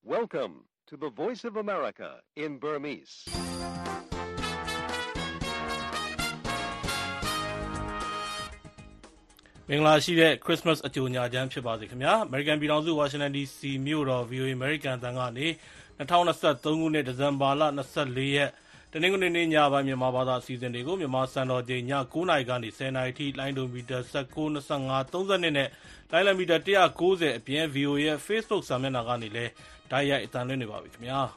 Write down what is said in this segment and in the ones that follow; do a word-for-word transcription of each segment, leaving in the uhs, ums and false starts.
Welcome to the Voice of America in Burmese. ။မင်္ဂလာရှိတဲ့ Christmas အကြိုညချမ်းဖြစ်ပါစေခင်ဗျာ။ American ပြည်ထောင်စု Washington ဒီ စီ မြို့တော် ဗီ အို အေ American တန်ကနေ၂၀၂၃ ခုနှစ်ဒီဇင်ဘာလ၂၄ ရက်တနင်္ဂနွေနေ့ညပိုင်းမြန်မာဘာသာအစီအစဉ်တွေကိုမြန်မာစံတော်ချိန်ည၉နာရီကနေ၁၀နာရီထိလိုင်းဒိုမီတာ၁၉ ၂၅ ၃၂နဲ့လိုင်းလံမီတာ၁၉၀အပြင် ဗီ အို အေ ရဲ့ Facebook စာမျက်နှာကနေလည်းဓာတ်ရိုက်အသံလွှင့်နေပါပြီခင်ဗျာ။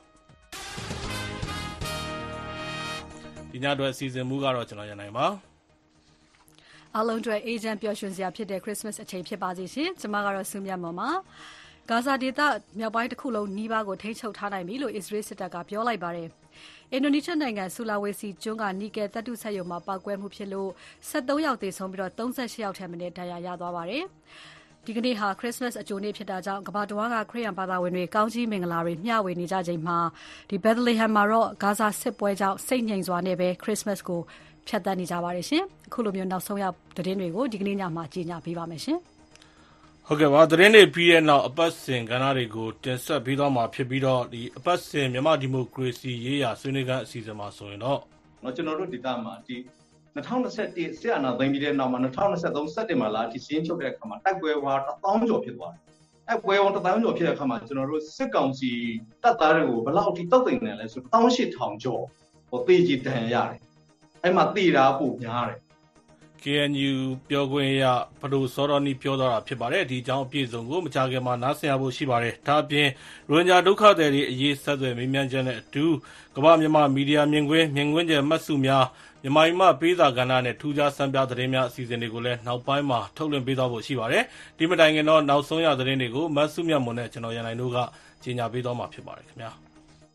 ဒီညအတွက်အစီအစဉ်မူကတော့ကျွန်တော်ရနိုင်ပါအားလုံးအတွက်အေဂျင့်ပျော်ရွှင်စရာဖြစ်တဲ့ Christmas အချိန်ဖြစ်ပါစေရှင်။ကျွန်မကတော့ဆုမြတ်မော်ပါ။ဂါဇာဒေသမြောက်ပိုင်းတစ်ခုလုံးနီးပါးကိုထိန်းချုပ်ထားနိုင်ပြီလို့အစ္စရေးစစ်တပ်ကပြောလိုက်ပါတယ်။အင်ဒိုနီးရှားနိုင်ငံဆူလာဝေစီကျွန်းကနီကယ်သတ္တုဆက်ရုံမှာပောက်ကွဲမှုဖြစ်လို့၁၃ယောက်သေဆုံးပြီးတော့၃၈ယောက်ထက်မနည်းဒဏ်ရာရသွားပါတယ်။ဒီကနေ့ဟာ Christmas အကြိုနေ့ဖြစ်တာကြောင့်ကမ္ဘာတဝန်းကခရစ်ယာန်ဘာသာဝင်တွေကောင်းကြီးမင်္ဂလာတွေမျှဝေနေကြချိန်မှာဒီ Bethlehem မှာတော့ဂါဇာစစ်ပွဲကြောင့်စိတ်ငြိမ်စွာနဲ့ပဲ Christmas ကိုဖြတ်သန်းနေကြပါတယ်ရှင်။အခုလိုမျိုးနောက်ဆုံးရသတင်းတွေကိုဒီကနေ့ညမှာကြီးညာပေးပါမယ်ရှင်။ဟုတ်ကဲ့ပါသတင်းတွေပြီးတဲ့နောက်အပတ်စဉ်ကဏ္ဍတွေကိုတင်ဆက်ပေးသွားမှာဖြစ်ပြီးတော့ဒီအပတ်စဉ်မြန်မာဒီမိုကရေစီရေးရာဆွေးနွေးခန်းအစီအစဉ်မှာဆိုရင်တော့ကျွန်တော်တို့ဒေသမှာဒီ၂၀၂၁စစ်အာဏာသိမ်းပြီးတဲ့နောက်မှာ၂၀၂၃စက်တင်ဘာလအထိစီးရင်ချုပ်တဲ့အခါမှာတိုက်ပွဲဝါတစ်သောင်းကျော်ဖြစ်သွားတယ်။တိုက်ပွဲဝါတစ်သောင်းကျော်ဖြစ်တဲ့အခါမှာကျွန်တော်တို့စစ်ကောင်စီတပ်သားတွေကိုဘယ်လောက်အထိတောက်သိနေလဲဆိုတော့၁၈ထောင်ကျော်ဟိုတေးကြီးတန်ရတယ်။အဲ့မှာတေးတာပိုများတယ်။ ကေ အန် ယူ ပြောခွင့်ရဖဒိုစောတော်နီပြောသွားတာဖြစ်ပါတယ်။ဒီအကြောင်းအပြည့်အစုံကိုမကြာခင်မှာနားဆင်ရဖို့ရှိပါတယ်။ဒါအပြင်ရိုဟင်ဂျာဒုက္ခသည်တွေအရေးဆက်သွယ်မေးမြန်းချက်နဲ့အတူကမ္ဘာမြန်မာမီဒီယာမြင်ကွင်းမြင်ကွင်းကျမှတ်စုများမြန်မာပြည်မှာပေးစာကဏ္ဍနဲ့ထူးခြားစံပြသတင်းများအစီအစဉ်တွေကိုလည်းနောက်ပိုင်းမှာထုတ်လွှင့်ပေးသွားဖို့ရှိပါတယ်။ဒီမတိုင်ခင်တော့နောက်ဆုံးရသတင်းတွေကိုမတ်စုမြတ်မွန်နဲ့ကျွန်တော်ရန်နိုင်တို့ကကြီးညာပေးသွားမှာဖြစ်ပါတယ်ခင်ဗျာ။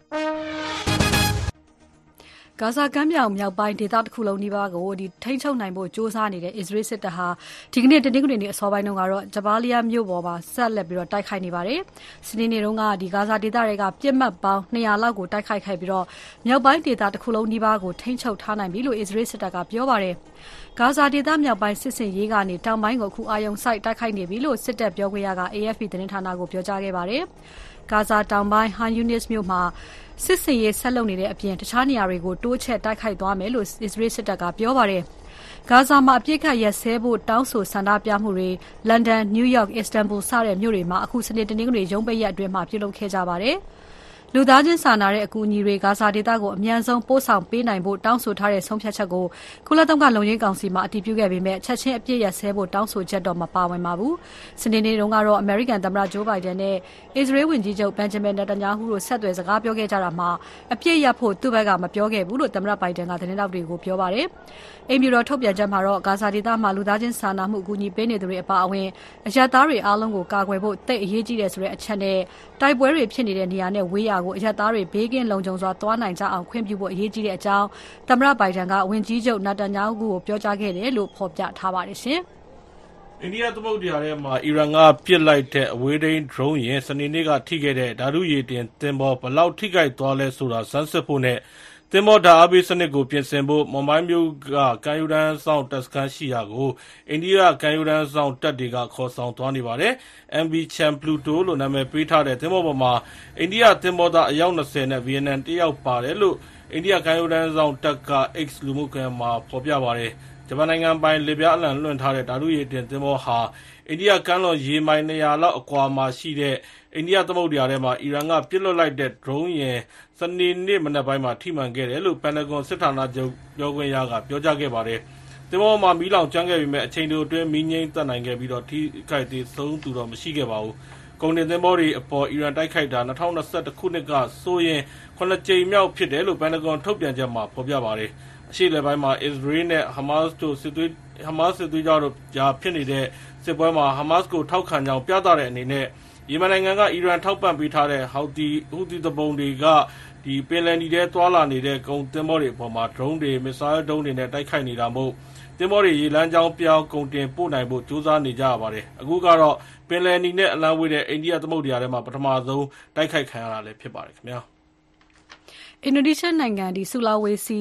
ဂါဇာကမ်းမြောင်မြောက်ပိုင်းဒေသတစ်ခုလုံးနီးပါးကိုဒီထိန်းချုပ်နိုင်ဖို့စ조사နေတဲ့အစ္စရေးစစ်တပ်ဟာဒီကနေ့တနင်္ဂနွေနေ့အစောပိုင်းတုန်းကတော့ဂျဘာလီယာမြို့ပေါ်မှာဆက်လက်ပြီးတော့တိုက်ခိုက်နေပါတယ်။စနေနေ့တုန်းကဒီဂါဇာဒေသတွေကပြစ်မှတ်ပေါင်း၂၀၀လောက်ကိုတိုက်ခိုက်ခဲ့ပြီးတော့မြောက်ပိုင်းဒေသတစ်ခုလုံးနီးပါးကိုထိန်းချုပ်ထားနိုင်ပြီလို့အစ္စရေးစစ်တပ်ကပြောပါတယ်။ဂါဇာဒေသမြောက်ပိုင်းစစ်စင်ရေးကနေတောင်ပိုင်းကိုအခုအာရုံစိုက်တိုက်ခိုက်နေပြီလို့စစ်တပ်ပြောခွင့်ရက အေ အက်ဖ် ပီ သတင်းဌာနကိုပြောကြားခဲ့ပါတယ်။ဂါဇာတောင်ပိုင်းဟန်ယူနစ်မြို့မှာစစ်စင်ရေးဆက်လုပ်နေတဲ့အပြင်တခြားနေရာတွေကိုတိုးချဲ့တိုက်ခိုက်သွားမယ်လို့အစ္စရေးစစ်တပ်ကပြောပါတယ်။ဂါဇာမှာအပြစ်ခတ်ရက်စဲဖို့တောင်းဆိုဆန္ဒပြမှုတွေလန်ဒန်၊နယူးယောက်၊အစ္စတန်ဘူလ်စတဲ့မြို့တွေမှာအခုစနေတနင်္ဂနွေရုံးပိတ်ရက်အတွင်းမှာပြုလုပ်ခဲ့ကြပါတယ်။လူသားချင်းစာနာတဲ့အကူအညီတွေဂါဇာဒေသကိုအမြန်ဆုံးပို့ဆောင်ပေးနိုင်ဖို့တောင်းဆိုထားတဲ့ဆုံးဖြတ်ချက်ကိုကုလသမဂ္ဂလုံခြုံရေးကောင်စီမှာအတည်ပြုခဲ့ပေမဲ့ချက်ချင်းအပြစ်ရက်စဲဖို့တောင်းဆိုချက်တော့မပါဝင်ပါဘူး။စနေနေ့တုန်းကတော့အမေရိကန်သမ္မတဂျိုးဘိုင်ဒန်နဲ့အစ္စရေးဝန်ကြီးချုပ်ဘန်ဂျမင်နေတန်ယာဟုတို့ဆက်သွယ်စကားပြောခဲ့ကြတာမှာအပြစ်ရက်ဖို့သူ့ဘက်ကမပြောခဲ့ဘူးလို့သမ္မတဘိုင်ဒန်ကသတင်းတောက်တွေကိုပြောပါတယ်။အိမ်ဖြူတော်ထုတ်ပြန်ချက်မှာတော့ဂါဇာဒေသမှာလူသားချင်းစာနာမှုအကူအညီပေးနေသူတွေအပါအဝင်အရပ်သားတွေအားလုံးကိုကာကွယ်ဖို့တိတ်အရေးကြီးတယ်ဆိုတဲ့အချက်နဲ့တိုက်ပွဲတွေဖြစ်နေတဲ့နေရာနဲ့ဝေးရာကိုအရပ်သားတွေဘေးကင်းလုံခြုံစွာသွားနိုင်ကြအောင်ခွင့်ပြုဖို့အရေးကြီးတဲ့အကြောင်းသမ္မတဘိုင်ဒန်ကဝန်ကြီးချုပ်နာတန်ယာဟုကိုပြောကြားခဲ့တယ်လို့ဖော်ပြထားပါတယ်ရှင်။အိန္ဒိယသမုဒ္ဒရာထဲမှာအီရန်ကပစ်လိုက်တဲ့အဝေးထိန်း drone ယာဉ်စနေနေ့ကထိခဲ့တဲ့ဓာတုရေတင်သင်္ဘောဘယ်လောက်ထိခိုက်သွားလဲဆိုတာစမ်းစစ်ဖို့နဲ့သင်္ဘောဓာတ်အားပေးစနစ်ကိုပြင်ဆင်ဖို့မွန်ဘိုင်းမြို့ကကမ်းရိုးတန်းဆောင်တပ်စခန်းရှိရာကိုအိန္ဒိယကမ်းရိုးတန်းဆောင်တပ်တွေကခေါ်ဆောင်သွားနေပါတယ်။ အမ် ဗီ Chan Pluto လို့နာမည်ပေးထားတဲ့သင်္ဘောပေါ်မှာအိန္ဒိယသင်္ဘောသားအယောက်၂၀နဲ့ဗီယက်နမ်တစ်ယောက်ပါတယ်လို့အိန္ဒိယကမ်းရိုးတန်းဆောင်တပ်က X လူမှုကွန်ရက်မှာဖော်ပြပါတယ်။ဂျပန်နိုင်ငံပိုင်လေပြားအလံလွှင့်ထားတဲ့ဓာတုရေတင်သင်္ဘောဟာအိန္ဒိယကမ်းလွန်ရေမိုင်၂၀၀လောက်အကွာမှာရှိတဲ့အိန္ဒိယသမုဒ္ဒရာထဲမှာအီရန်ကပစ်လွှတ်လိုက်တဲ့ drone ယာဉ်စနေနေ့မနက်ပိုင်းမှာထိမှန်ခဲ့တယ်လို့ပန်တာဂွန်စစ်ဌာနချုပ်ပြောခွင့်ရကပြောကြားခဲ့ပါတယ်။သင်္ဘောမှာမီးလောင်ကျွမ်းခဲ့ပေမဲ့အချိန်တိုအတွင်းမီးငြိမ်းသက်နိုင်ခဲ့ပြီးတော့ထိခိုက်သေးဆုံးသူတော့မရှိခဲ့ပါဘူး။ကုန်တင်သင်္ဘောတွေအပေါ်အီရန်တိုက်ခိုက်တာ၂၀၂၁ခုနှစ်ကဆိုရင်ခုနှစ်ကြိမ်မြောက်ဖြစ်တယ်လို့ပန်တာဂွန်ထုတ်ပြန်ချက်မှာဖော်ပြပါတယ်။အရှေ့အလယ်ပိုင်းမှာအစ္စရေးနဲ့ဟာမတ်စ်တို့စစ်သွေးဟာမတ်စ်စစ်သွေးကြတို့ကြားဖြစ်နေတဲ့စစ်ပွဲမှာဟာမတ်စ်ကိုထောက်ခံကြောင်းပြသတဲ့အနေနဲ့ယီမန်နိုင်ငံကအီရန်ထောက်ပံ့ပေးထားတဲ့ဟောက်တီဟူသီတပုံတွေကဒီပင်လယ်နီထဲသွာလာနေတဲ့ကုန်သင်္ဘောတွေအပေါ်မှာ drone တွေမစ်ဆိုင်းဒုံးတွေနဲ့တိုက်ခိုက်နေတာမို့သင်္ဘောတွေရေလမ်းကြောင်းပြောင်းကုန်တင်ပို့နိုင်ဖို့ကြိုးစားနေကြရပါတယ်။အခုကတော့ပင်လယ်နီနဲ့အလံဝေးတဲ့အိန္ဒိယသမုဒ္ဒရာထဲမှာပထမဆုံးတိုက်ခိုက်ခံရတာလည်းဖြစ်ပါတယ်ခင်ဗျာ။အင်ဒိုနီးရှားနိုင်ငံဒီဆူလာဝေစီ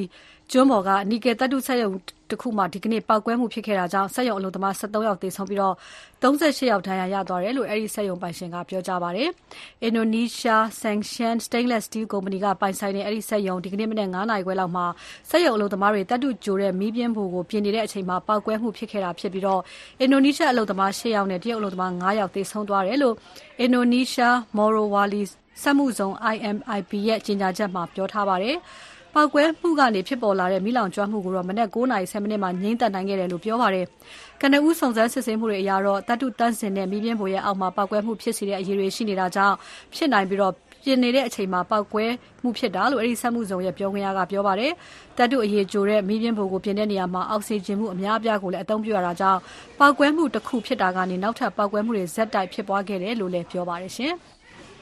ကျွန်းပေါ်ကနီကယ်တပ်တုဆက်ရုံတခုမှာဒီကနေ့ပောက်ကွဲမှုဖြစ်ခဲ့တာကြောင့်ဆက်ရုံအလုပ်သမား၁၃ယောက်သေဆုံးပြီးတော့၃၈ယောက်ဒဏ်ရာရသွားတယ်လို့အဲဒီဆက်ရုံပိုင်ရှင်ကပြောကြားပါတယ်။ Indonesia Sanction Stainless Steel Company ကပိုင်ဆိုင်တဲ့အဲဒီဆက်ရုံဒီကနေ့မနက်၅နာရီခွဲလောက်မှာဆက်ရုံအလုပ်သမားတွေတပ်တုကြိုတဲ့မီးပြင်းဖိုကိုပြင်နေတဲ့အချိန်မှာပောက်ကွဲမှုဖြစ်ခဲ့တာဖြစ်ပြီးတော့ Indonesia အလုပ်သမား၈ယောက်နဲ့တရုတ်အလုပ်သမား၅ယောက်သေဆုံးသွားတယ်လို့ Indonesia Morowali စက်မှုဇုံ I M I P ရဲ့ကြေညာချက်မှာပြောထားပါတယ်။ပောက်ကွဲမှုကနေဖြစ်ပေါ်လာတဲ့မီးလောင်ကျွမ်းမှုကိုတော့မနက်၉နာရီ၁၀မိနစ်မှာငြိမ်းသက်နိုင်ခဲ့တယ်လို့ပြောပါတယ်။ကနဦးစုံစမ်းစစ်ဆေးမှုတွေအရတော့တပ်တုတန်းစင်တဲ့မီးပြင်းဖိုရဲ့အောက်မှာပောက်ကွဲမှုဖြစ်စေတဲ့အရေးတွေရှိနေတာကြောင့်ဖြစ်နိုင်ပြီးတော့ပြင်နေတဲ့အချိန်မှာပောက်ကွဲမှုဖြစ်တာလို့အဲဒီစက်မှုဇုံရဲ့ပြောခွင့်ရကပြောပါတယ်။တပ်တုအရေးကြိုတဲ့မီးပြင်းဖိုကိုပြင်တဲ့နေရာမှာအောက်ဆီဂျင်မှုအများအပြားကိုလည်းအသုံးပြုရတာကြောင့်ပောက်ကွဲမှုတစ်ခုဖြစ်တာကနေနောက်ထပ်ပောက်ကွဲမှုတွေဇက်တိုက်ဖြစ်ပွားခဲ့တယ်လို့လည်းပြောပါတယ်ရှင်။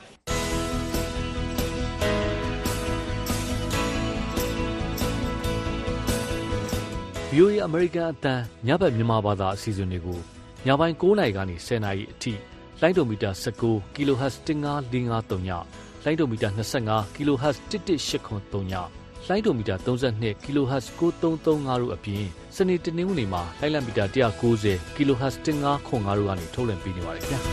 V O A အမေရိကန်အသံညဘက်မြန်မာဘာသာအစီအစဉ်တွေကိုညပိုင်း၉နာရီကနေ၁၀နာရီအထိလိုင်းဒိုမီတာ၁၉ kHz ၁၅၄၅၃ညလိုင်းဒိုမီတာ၂၅ kHz ၁၁၈ခွန်၃ညလိုင်းဒိုမီတာ၃၂ kHz ၉၃၃၅တို့အပြင်စနေတနင်္ဂနွေမှာလိုင်းလံမီတာ၁၉၀ kHz ၁၅ခွန်၅တို့ကနေထုတ်လွှင့်ပေးနေပါတယ်ခင်ဗျာ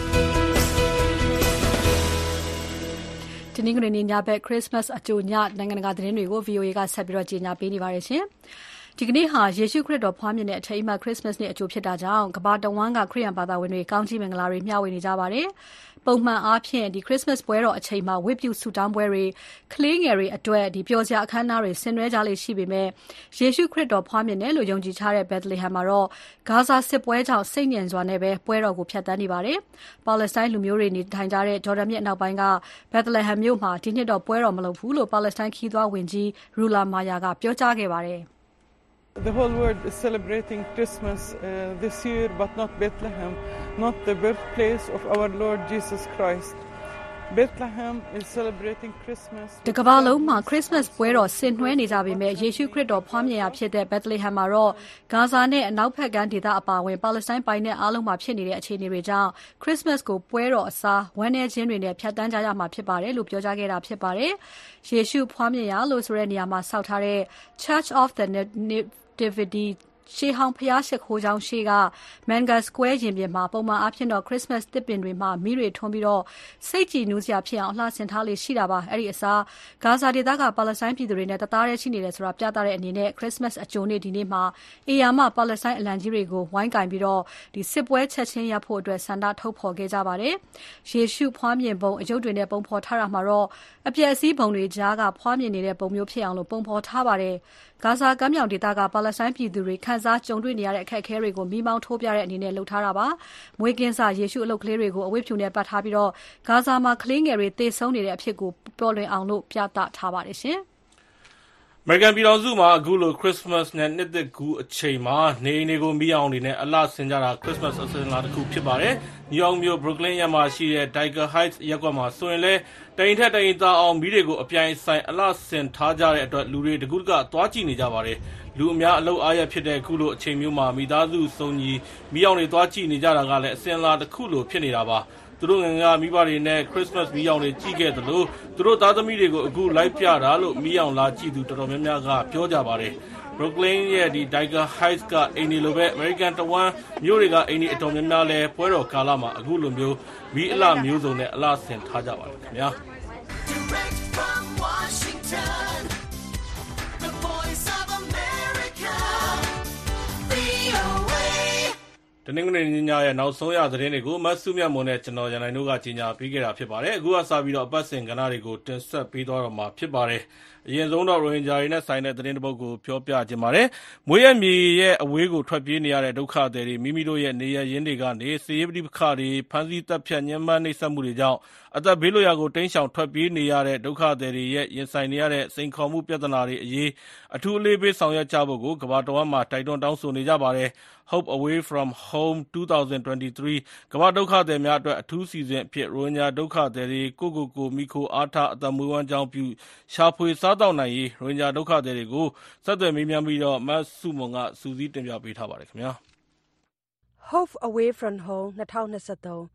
ဒီနေ့ကနေညဘက် Christmas အကြိုညနိုင်ငံတကာသတင်းတွေကို V O A ကဆက်ပြီးတော့ကြေညာပေးနေပါတယ်ရှင်ဒီကနေ့ဟာယေရှုခရစ်တော်ဖွားမြင်တဲ့အထိမ်းအမှတ် Christmas နေ့အကြိုဖြစ်တာကြောင့်ကမ္ဘာတဝန်းကခရစ်ယာန်ဘာသာဝင်တွေကောင်းချီးမင်္ဂလာတွေမျှဝေနေကြပါတယ်။ပုံမှန်အားဖြင့်ဒီ Christmas ပွဲတော်အချိန်မှာဝတ်ပြုဆုတောင်းပွဲတွေကလေးငယ်တွေအတွက်ဒီပျော်စရာအခမ်းအနားတွေဆင်နွှဲကြလေရှိပေမဲ့ယေရှုခရစ်တော်ဖွားမြင်တယ်လို့ယုံကြည်ထားတဲ့ Bethlehem မှာတော့ဂါဇာစစ်ပွဲကြောင့်စိတ်ညစ်စွာနဲ့ပဲပွဲတော်ကိုဖျက်ဆီးနေပါတယ်။ပါလက်စတိုင်းလူမျိုးတွေနေထိုင်ကြတဲ့ဂျော်ဒန်မြစ်အနောက်ပိုင်းက Bethlehem မြို့မှာဒီနှစ်တော့ပွဲတော်မလုပ်ဘူးလို့ပါလက်စတိုင်းခီးသွွားဝင်ကြီး Rula Maya ကပြောကြားခဲ့ပါတယ်။ The whole world is celebrating Christmas uh, this year, but not Bethlehem, not the birthplace of our Lord Jesus Christ. Bethlehem is celebrating Christmas. တကမ္ဘာလုံးမှာ Christmas ပွဲတော်ဆင်နွှဲနေကြပေမဲ့ယေရှုခရစ်တော်ဖွားမြင်ရာဖြစ်တဲ့ Bethlehem မှာတော့ဂါဇာနဲ့အနောက်ဘက်ကမ်းဒေသအပါအဝင်ပါလက်စတိုင်းပိုင်းနဲ့အားလုံးမှာဖြစ်နေတဲ့အခြေအနေတွေကြောင့် Christmas ကိုပွဲတော်အစားဝမ်းနည်းခြင်းတွေနဲ့ဖြတ်တန်းကြရမှာဖြစ်ပါတယ်လို့ပြောကြားခဲ့တာဖြစ်ပါတယ်။ယေရှုဖွားမြင်ရာလို့ဆိုတဲ့နေရာမှာစောက်ထားတဲ့ Church of the Nativityရှေးဟောင်းဖျားရှိခိုးကြောင်းရှေ့က Manga Square ရင်ပြင်မှာပုံမှန်အားဖြင့်တော့ Christmas သစ်ပင်တွေမှာမီးတွေထွန်းပြီးတော့စိတ်ကြည်နူးစရာဖြစ်အောင်အလှဆင်ထားလေရှိတာပါအဲ့ဒီအစားဂါဇာဒေသကပါလက်စတိုင်းပြည်သူတွေနဲ့တသားတည်းရှိနေတယ်ဆိုတာပြသတဲ့အနေနဲ့ Christmas အကြိုနေ့ဒီနေ့မှာအေယာမပါလက်စတိုင်းအလံကြီးတွေကိုဝိုင်းကင်ပြီးတော့ဒီစစ်ပွဲချက်ချင်းရပ်ဖို့အတွက်ဆန္ဒထုတ်ဖော်ခဲ့ကြပါတယ်ယေရှုဖွားမြင်ပုံအယုတ်တွေနဲ့ပုံဖော်ထားတာမှာတော့အပြည့်အစည်းပုံတွေကြားကဖွားမြင်နေတဲ့ပုံမျိုးဖြစ်အောင်လို့ပုံဖော်ထားပါတယ်ဂါဇာကမ်းမြောင်ဒေသကပါလက်စတိုင်းပြည်သူတွေခန်းစားကြုံတွေ့နေရတဲ့အခက်အခဲတွေကိုမိမောင်းထိုးပြတဲ့အနေနဲ့လှုပ်ထားတာပါ။မွေးကင်းစာယေရှုအလုပ်ကလေးတွေကိုအဝတ်ဖြူနဲ့ပတ်ထားပြီးတော့ဂါဇာမှာကလေးငယ်တွေသေဆုံးနေတဲ့အဖြစ်ကိုပေါ်လွင်အောင်လို့ပြသထားပါတယ်ရှင်။ American ပြည်တော်စုမှာအခုလို Christmas နဲ့နှစ်သစ်ကူးအချိန်မှာနေအိမ်တွေကိုမီးအောင်တွေနဲ့အလှဆင်ကြတာ Christmas အစဉ်အလာတစ်ခုဖြစ်ပါတယ်။ New York မြို့ Brooklyn ရပ်မှာရှိတဲ့ Dyker Heights ရပ်ကွက်မှာဆိုရင်လည်းတိုင်ထက်တိုင်သားအောင်မီးတွေကိုအပြိုင်ဆိုင်အလှဆင်ထားကြတဲ့အတွက်လူတွေတကူးတကသွားကြည့်နေကြပါတယ်။လူအများအလုပ်အားရဖြစ်တဲ့ခုလိုအချိန်မျိုးမှာမိသားစုစုံညီမီးအောင်တွေသွားကြည့်နေကြတာကလည်းအစဉ်အလာတစ်ခုလိုဖြစ်နေတာပါ။သူတို့ငယ်ငယ်မိဘတွေနဲ့ Christmas မီးအောင်တွေကြည့်ခဲ့သလိုသူတို့သားသမီးတွေကိုအခုလိုက်ပြတာလို့မီးအောင်လာကြည့်သူတော်တော်များများကပြောကြပါတယ်။ Brooklyn ရဲ့ဒီ Dyker Heights ကအိမ်တွေလိုပဲ American တဝန်းမြို့တွေကအိမ်တွေအတော်များများလဲပွဲတော်ကာလမှာအခုလိုမျိုးမီးအလှမျိုးစုံနဲ့အလှဆင်ထားကြပါတယ်ခင်ဗျာ။ Direct from Washington, the voice of America, V O A တနင်္ဂနွေနေ့ညရဲ့နောက်ဆုံးရသတင်းတွေကိုမတ်စုမြတ်မွန်နဲ့ကျွန်တော်ရန်နိုင်တို့ကကြီးညာပေးခဲ့တာဖြစ်ပါတယ်အခုကစပြီးတော့အပတ်စဉ်ကဏ္ဍတွေကိုတင်ဆက်ပေးသွားတော့မှာဖြစ်ပါတယ်အရင်ဆုံးတော့ရိုဟင်ဂျာတွေနဲ့ဆိုင်တဲ့သတင်းတစ်ပုဒ်ကိုပြောပြခြင်းပါတယ်မွေးရမြေရဲ့အဝေးကိုထွက်ပြေးနေရတဲ့ဒုက္ခသည်တွေမိမိတို့ရဲ့နေရရင်းတွေကနေစစ်ရေးပဋိပက္ခတွေဖမ်းဆီးတပ်ဖြတ်ညှဉ်းပန်းနှိပ်စက်မှုတွေကြောင့်အသက်ဘေးလွတ်ရာကိုတင်းရှောင်ထွက်ပြေးနေရတဲ့ဒုက္ခသည်တွေရဲ့ရင်ဆိုင်နေရတဲ့စိန်ခေါ်မှုပြဿနာတွေအရေးအထူးအလေးပေးဆောင်ရွက်ကြဖို့ကိုကမ္ဘာတော်ဝန်မှတိုက်တွန်းတောင်းဆိုနေကြပါတယ်Hope Away from Home twenty twenty-three ကမ္ဘာဒုက္ခသည်များအတွက်အထူးစီစဉ်အဖြစ်ရိုဟင်ဂျာဒုက္ခသည်တွေကိုကိုကိုမိခိုအားထားအသက်မွေးဝမ်းကြောင်းပြုရှာဖွေစားတောက်နိုင်ရေးရိုဟင်ဂျာဒုက္ခသည်တွေကိုဆက်သွယ်မေးမြန်းပြီးတော့မတ်စုမွန်ကစူးစီးတင်ပြပေးထားပါတယ်ခင်ဗျာ Hope Away from Home twenty twenty-three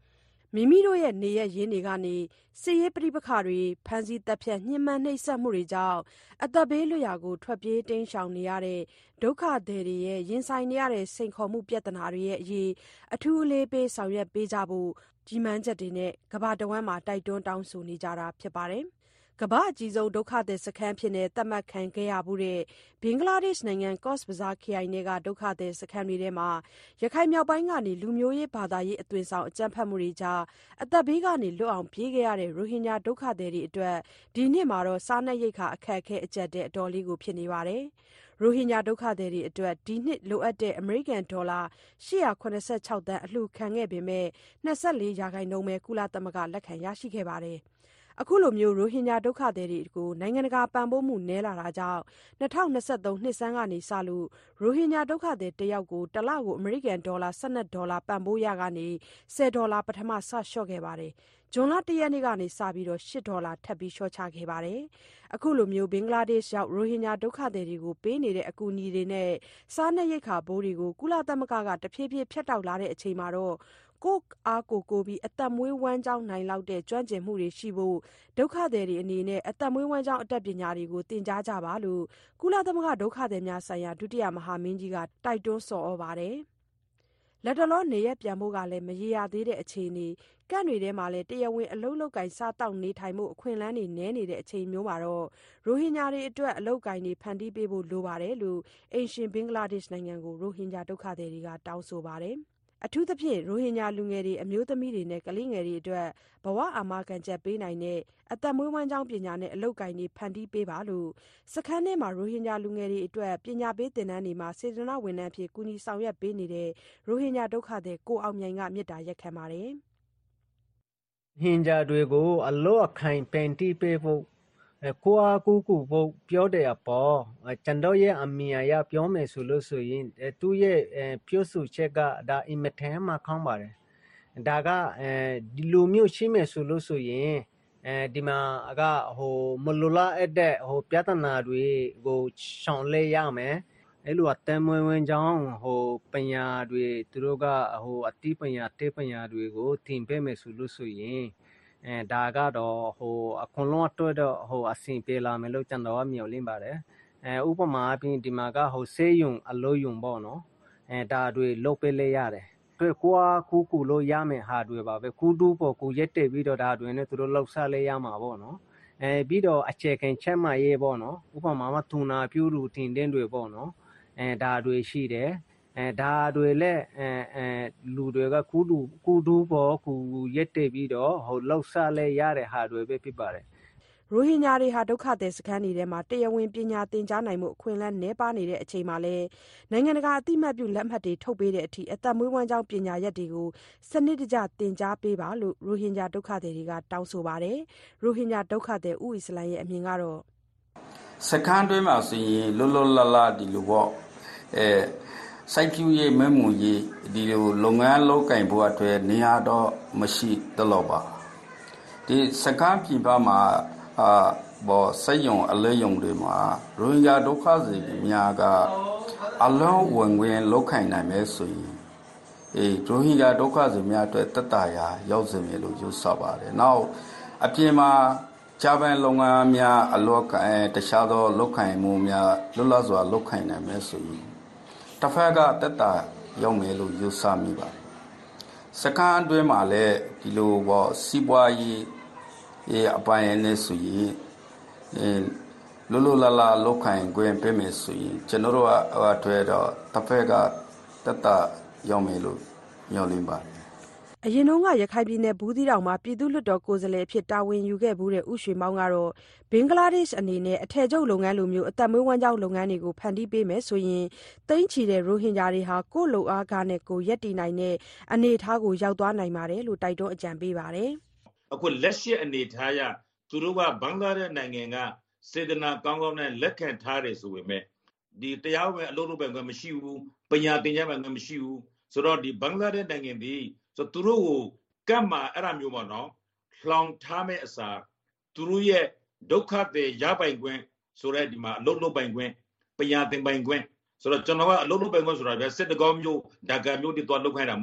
မိမိတို့ရဲ့နေရရင်းတွေကနေစစ်ရေးပဋိပက္ခတွေဖမ်းဆီးတပ်ဖြတ်ညှဉ်းပန်းနှိပ်စက်မှုတွေကြောင့်အသက်ဘေးလွတ်ရာကိုထွက်ပြေးတိမ်းရှောင်နေရတဲ့ဒုက္ခသည်တွေရဲ့ရင်ဆိုင်နေရတဲ့စိန်ခေါ်မှုပြဿနာတွေရဲ့အရေးအထူးအလေးပေးဆောင်ရွက်ပေးကြဖို့ကြီးမားချက်တွေနဲ့ကမ္ဘာတဝန်းမှာတိုက်တွန်းတောင်းဆိုနေကြတာဖြစ်ပါတယ်။ကမ္ဘာအကြီးဆုံးဒုက္ခသည်စခန်းဖြစ်နေသတ်မှတ်ခံခဲ့ရမှုတဲ့ဘင်္ဂလားဒေ့ရှ်နိုင်ငံကော့စ်ဘဇားခရိုင်ကဒုက္ခသည်စခန်းတွေထဲမှာရခိုင်မြောက်ပိုင်းကနေလူမျိုးရေးဘာသာရေးအသွင်ဆောင်အကြမ်းဖက်မှုတွေကြားအသက်ဘေးကနေလွတ်အောင်ပြေးခဲ့ရတဲ့ရိုဟင်ဂျာဒုက္ခသည်တွေအတွက်ဒီနှစ်မှာတော့စားနပ်ရိက္ခာအခက်အခဲအကျပ်တဲ့အတော်လေးကိုဖြစ်နေပါတယ်။ရိုဟင်ဂျာဒုက္ခသည်တွေအတွက်ဒီနှစ်လိုအပ်တဲ့အမေရိကန်ဒေါ်လာရှစ်ရာခုနှစ်ဆယ့်ခြောက်သန်းအလှူခံခဲ့ပေမဲ့၂၄ရာခိုင်နှုန်းပဲကုလသမဂ္ဂလက်ခံရရှိခဲ့ပါတယ်။အခုလိုမျိုးရိုဟင်ဂျာဒုက္ခသည်တွေကိုနိုင်ငံတကာပံ့ပိုးမှုနည်းလာတာကြောင့်၂၀၂၃နှစ်ဆန်းကနေစလို့ရိုဟင်ဂျာဒုက္ခသည်တယောက်ကိုတစ်လကိုအမေရိကန်ဒေါ်လာ၁၂ဒေါ်လာပံ့ပိုးရကနေ၁၀ဒေါ်လာပထမစလျှော့ခဲ့ပါတယ်။ဇွန်လ၁ရက်နေ့ကနေစပြီးတော့၈ဒေါ်လာထပ်ပြီးလျှော့ချခဲ့ပါတယ်။အခုလိုမျိုးဘင်္ဂလားဒေ့ရှ်ရောက်ရိုဟင်ဂျာဒုက္ခသည်တွေကိုပေးနေတဲ့အကူအညီတွေနဲ့စားနပ်ရိက္ခာဘိုးတွေကိုကုလသမဂ္ဂကတဖြည်းဖြည်းဖြတ်တောက်လာတဲ့အချိန်မှာတော့ကိုယ့်အားကိုယ်ကိုပြီးအသက်မွေးဝမ်းကြောင်းနိုင်လောက်တဲ့ကျွမ်းကျင်မှုတွေရှိဖို့ဒုက္ခသည်တွေအနေနဲ့အသက်မွေးဝမ်းကြောင်းအတတ်ပညာတွေကိုသင်ကြားကြပါလို့ကုလသမဂ္ဂဒုက္ခသည်များဆိုင်ရာဒုတိယမဟာမင်းကြီးကတိုက်တွန်းဆော်ဩပါတယ်။လက်တလောနေရပြန်ဖို့ကလည်းမရေရာသေးတဲ့အခြေအနေကန့်တွေထဲမှာလည်းတရားဝင်အလုပ်လုပ်ကင်စားတောက်နေထိုင်မှုအခွင့်အလမ်းတွေနည်းနေတဲ့အချိန်မျိုးမှာတော့ရိုဟင်ဂျာတွေအတွက်အလုပ်ကင်တွေဖန်တီးပေးဖို့လိုပါတယ်လို့အိမ်ရှင်ဘင်္ဂလားဒေ့ရှ်နိုင်ငံကိုရိုဟင်ဂျာဒုက္ခသည်တွေကတောင်းဆိုပါတယ်။အထူးသဖြင့်ရိုဟင်ဂျာလူငယ်တွေအမျိုးသမီးတွေနဲ့ကလေးငယ်တွေအတွက်ဘဝအာမခံချက်ပေးနိုင်တဲ့အသက်မွေးဝမ်းကြောင်းပညာနဲ့အလုပ်ကိုင်တွေဖန်တီးပေးပါလို့စခန်းထဲမှာရိုဟင်ဂျာလူငယ်တွေအတွက်ပညာပေးသင်တန်းတွေမှာစေတနာဝန်ထမ်းဖြစ်ကူညီဆောင်ရွက်ပေးနေတဲ့ရိုဟင်ဂျာဒုက္ခသည်ကိုအောင်မြိုင်ကမြစ်တာရက်ခံပါတယ်။ဟင်ဂျာတွေကိုအလို့အခိုင်ပန်တီးပေးဖို့ကိုအားကိုကိုဖို့ပြောတဲ့အပေါ်ကျွန်တော်ရဲ့အမြင်အရပြောမယ်ဆိုလို့ဆိုရင်သူ့ရဲ့ပြောဆိုချက်ကဒါအင်မတန်မှကောင်းပါတယ်ဒါကအဲဒီလိုမျိုးရှိမယ်ဆိုလို့ဆိုရင်အဲဒီမှာကဟိုမလိုလားတဲ့ဟိုပြဿနာတွေကိုရှောင်လဲရမယ်အဲ့လိုအတမွေးဝင်ကြောင်းဟိုပညာတွေသူတို့ကဟိုအတိပညာတေပညာတွေကိုသင်ပေးမယ်ဆိုလို့ဆိုရင်အဲဒါကတော့ဟိုအခွန်လုံးအတွက်တော့ဟိုအဆင်ပြေလာမယ်လို့ကျွန်တော်ကမျှော်လင့်ပါတယ်အဲဥပမာအပြင်ဒီမှာကဟိုဆေးရုံအလို့ယုံပေါ့နော်အဲဒါတွေလုပ်ပေးလဲရတယ်တွေ့ကွာကူကူလို့ရမယ်ဟာတွေပါပဲကူတူးပေါ်ကူရက်တက်ပြီးတော့ဒါတွေနဲ့သူတို့လောက်စားလဲရမှာပေါ့နော်အဲပြီးတော့အခြေခံချက်မှရေးပေါ့နော်ဥပမာမှာသူနာပြုလူတင်တင်းတွေပေါ့နော်အဲဒါတွေရှိတယ်အဲဒါတွေလည်းအဲအဲလူတွေကကူတူကူတူပေါ်ကူရက်တက်ပြီးတော့ဟိုလောက်စားလဲရတဲ့ဟာတွေပဲဖြစ်ပါတယ်ရိုဟင်ဂျာတွေဟာဒုက္ခသည်စခန်းတွေထဲမှာတရားဝင်ပညာသင်ကြားနိုင်မှုအခွင့်အလမ်းနည်းပါးနေတဲ့အချိန်မှာလည်းနိုင်ငံတကာအသိအမှတ်ပြုလက်မှတ်တွေထုတ်ပေးတဲ့အထိအသက်မွေးဝမ်းကြောင်းပညာရပ်တွေကိုစနစ်တကျသင်ကြားပေးပါလို့ရိုဟင်ဂျာဒုက္ခသည်တွေကတောင်းဆိုပါတယ်ရိုဟင်ဂျာဒုက္ခသည်ဦးအစ္စလမ်ရဲ့အမြင်ကတော့စခန်းတွင်းမှာဆိုရင်လွတ်လွတ်လပ်လပ်ဒီလိုပေါ့အဲစိုက်ပျိုးရေးမွေးမြူရေးဒီလိုလုပ်ငန်းလုပ်ကိုင်ဖို့အတွက်နေရာတော့မရှိတလို့ပါဒီစခန်းပြည်ပမှာအာဘောစိတ်ယုံအလဲယုံတွေမှာရိုဟင်ဂျာဒုက္ခသည်များကအလုံးဝင်ဝင်လောက်ခိုင်နိုင်မယ်ဆိုရင်အေးရိုဟင်ဂျာဒုက္ခသည်များအတွက်တတရာရောက်စေမယ်လို့ယူဆပါတယ်။နောက်အပြင်မှာဂျပန်လုပ်ငန်းများအလောကအဲတခြားသောလောက်ခိုင်မှုများလွတ်လပ်စွာလောက်ခိုင်နိုင်မယ်ဆိုရင်တစ်ဖက်ကတတရောက်မယ်လို့ယူဆမိပါတယ်။စကန်အတွင်းမှာလည်းဒီလိုပေါ့စီးပွားရေးအေးအပိုင်းနဲ့ဆိုရင်အဲလောလောလာလာလောက်ခိုင်ခွင့်ပေးမယ်ဆိုရင်ကျွန်တော်တို့ကအတွက်တော့တစ်ဖက်ကတတရောက်မယ်လို့ညွှန်လင်းပါတယ်အရင်တုန်းကရခိုင်ပြည်နယ်ဘူးသီးတောင်မှာပြည်သူ့လွှတ်တော်ကိုယ်စားလှယ်အဖြစ်တာဝန်ယူခဲ့ဘူးတဲ့ဥရွှေမောင်းကတော့ဘင်္ဂလားဒေ့ရှ်အနေနဲ့အထည်ချုပ်လုပ်ငန်းလိုမျိုးအသက်မွေးဝမ်းကြောင်းလုပ်ငန်းတွေကိုဖန်တီးပေးမယ်ဆိုရင်တိမ့်ချီတဲ့ရိုဟင်ဂျာတွေဟာကိုယ့်လုံအားကားနဲ့ကိုရက်တည်နိုင်တဲ့အနေအထားကိုရောက်သွားနိုင်ပါတယ်လို့တိုက်တွန်းအကြံပေးပါတယ်အခုလက်ရှိအနေအထားရသူတို့ကဘင်္ဂလားဒေ့ရှ်နိုင်ငံကစေတနာကောင်းကောင်းနဲ့လက်ခံထားတယ်ဆိုပေမဲ့ဒီတရားဝင်အလုပ်လုပ်ပိုင်ခွင့်မရှိဘူးပညာသင်ကြားပိုင်ခွင့်မရှိဘူးဆိုတော့ဒီဘင်္ဂလားဒေ့ရှ်နိုင်ငံဒီဆိုသူတို့ကိုကတ်မှာအဲ့ဒါမျိုးပေါ့နော်လှောင်ထားမဲ့အစားသူတို့ရဲ့ဒုက္ခတွေရပိုင်ခွင့်ဆိုတဲ့ဒီမှာအလုပ်လုပ်ပိုင်ခွင့်ပညာသင်ပိုင်ခွင့်ဆိုတော့ကျွန်တော်ကအလုပ်လုပ်ပိုင်ခွင့်ဆိုတာဗျစစ်တကောမျိုးဒါကမျိုးတွေတွားလုပ်ခိုင်းတာမဟုတ်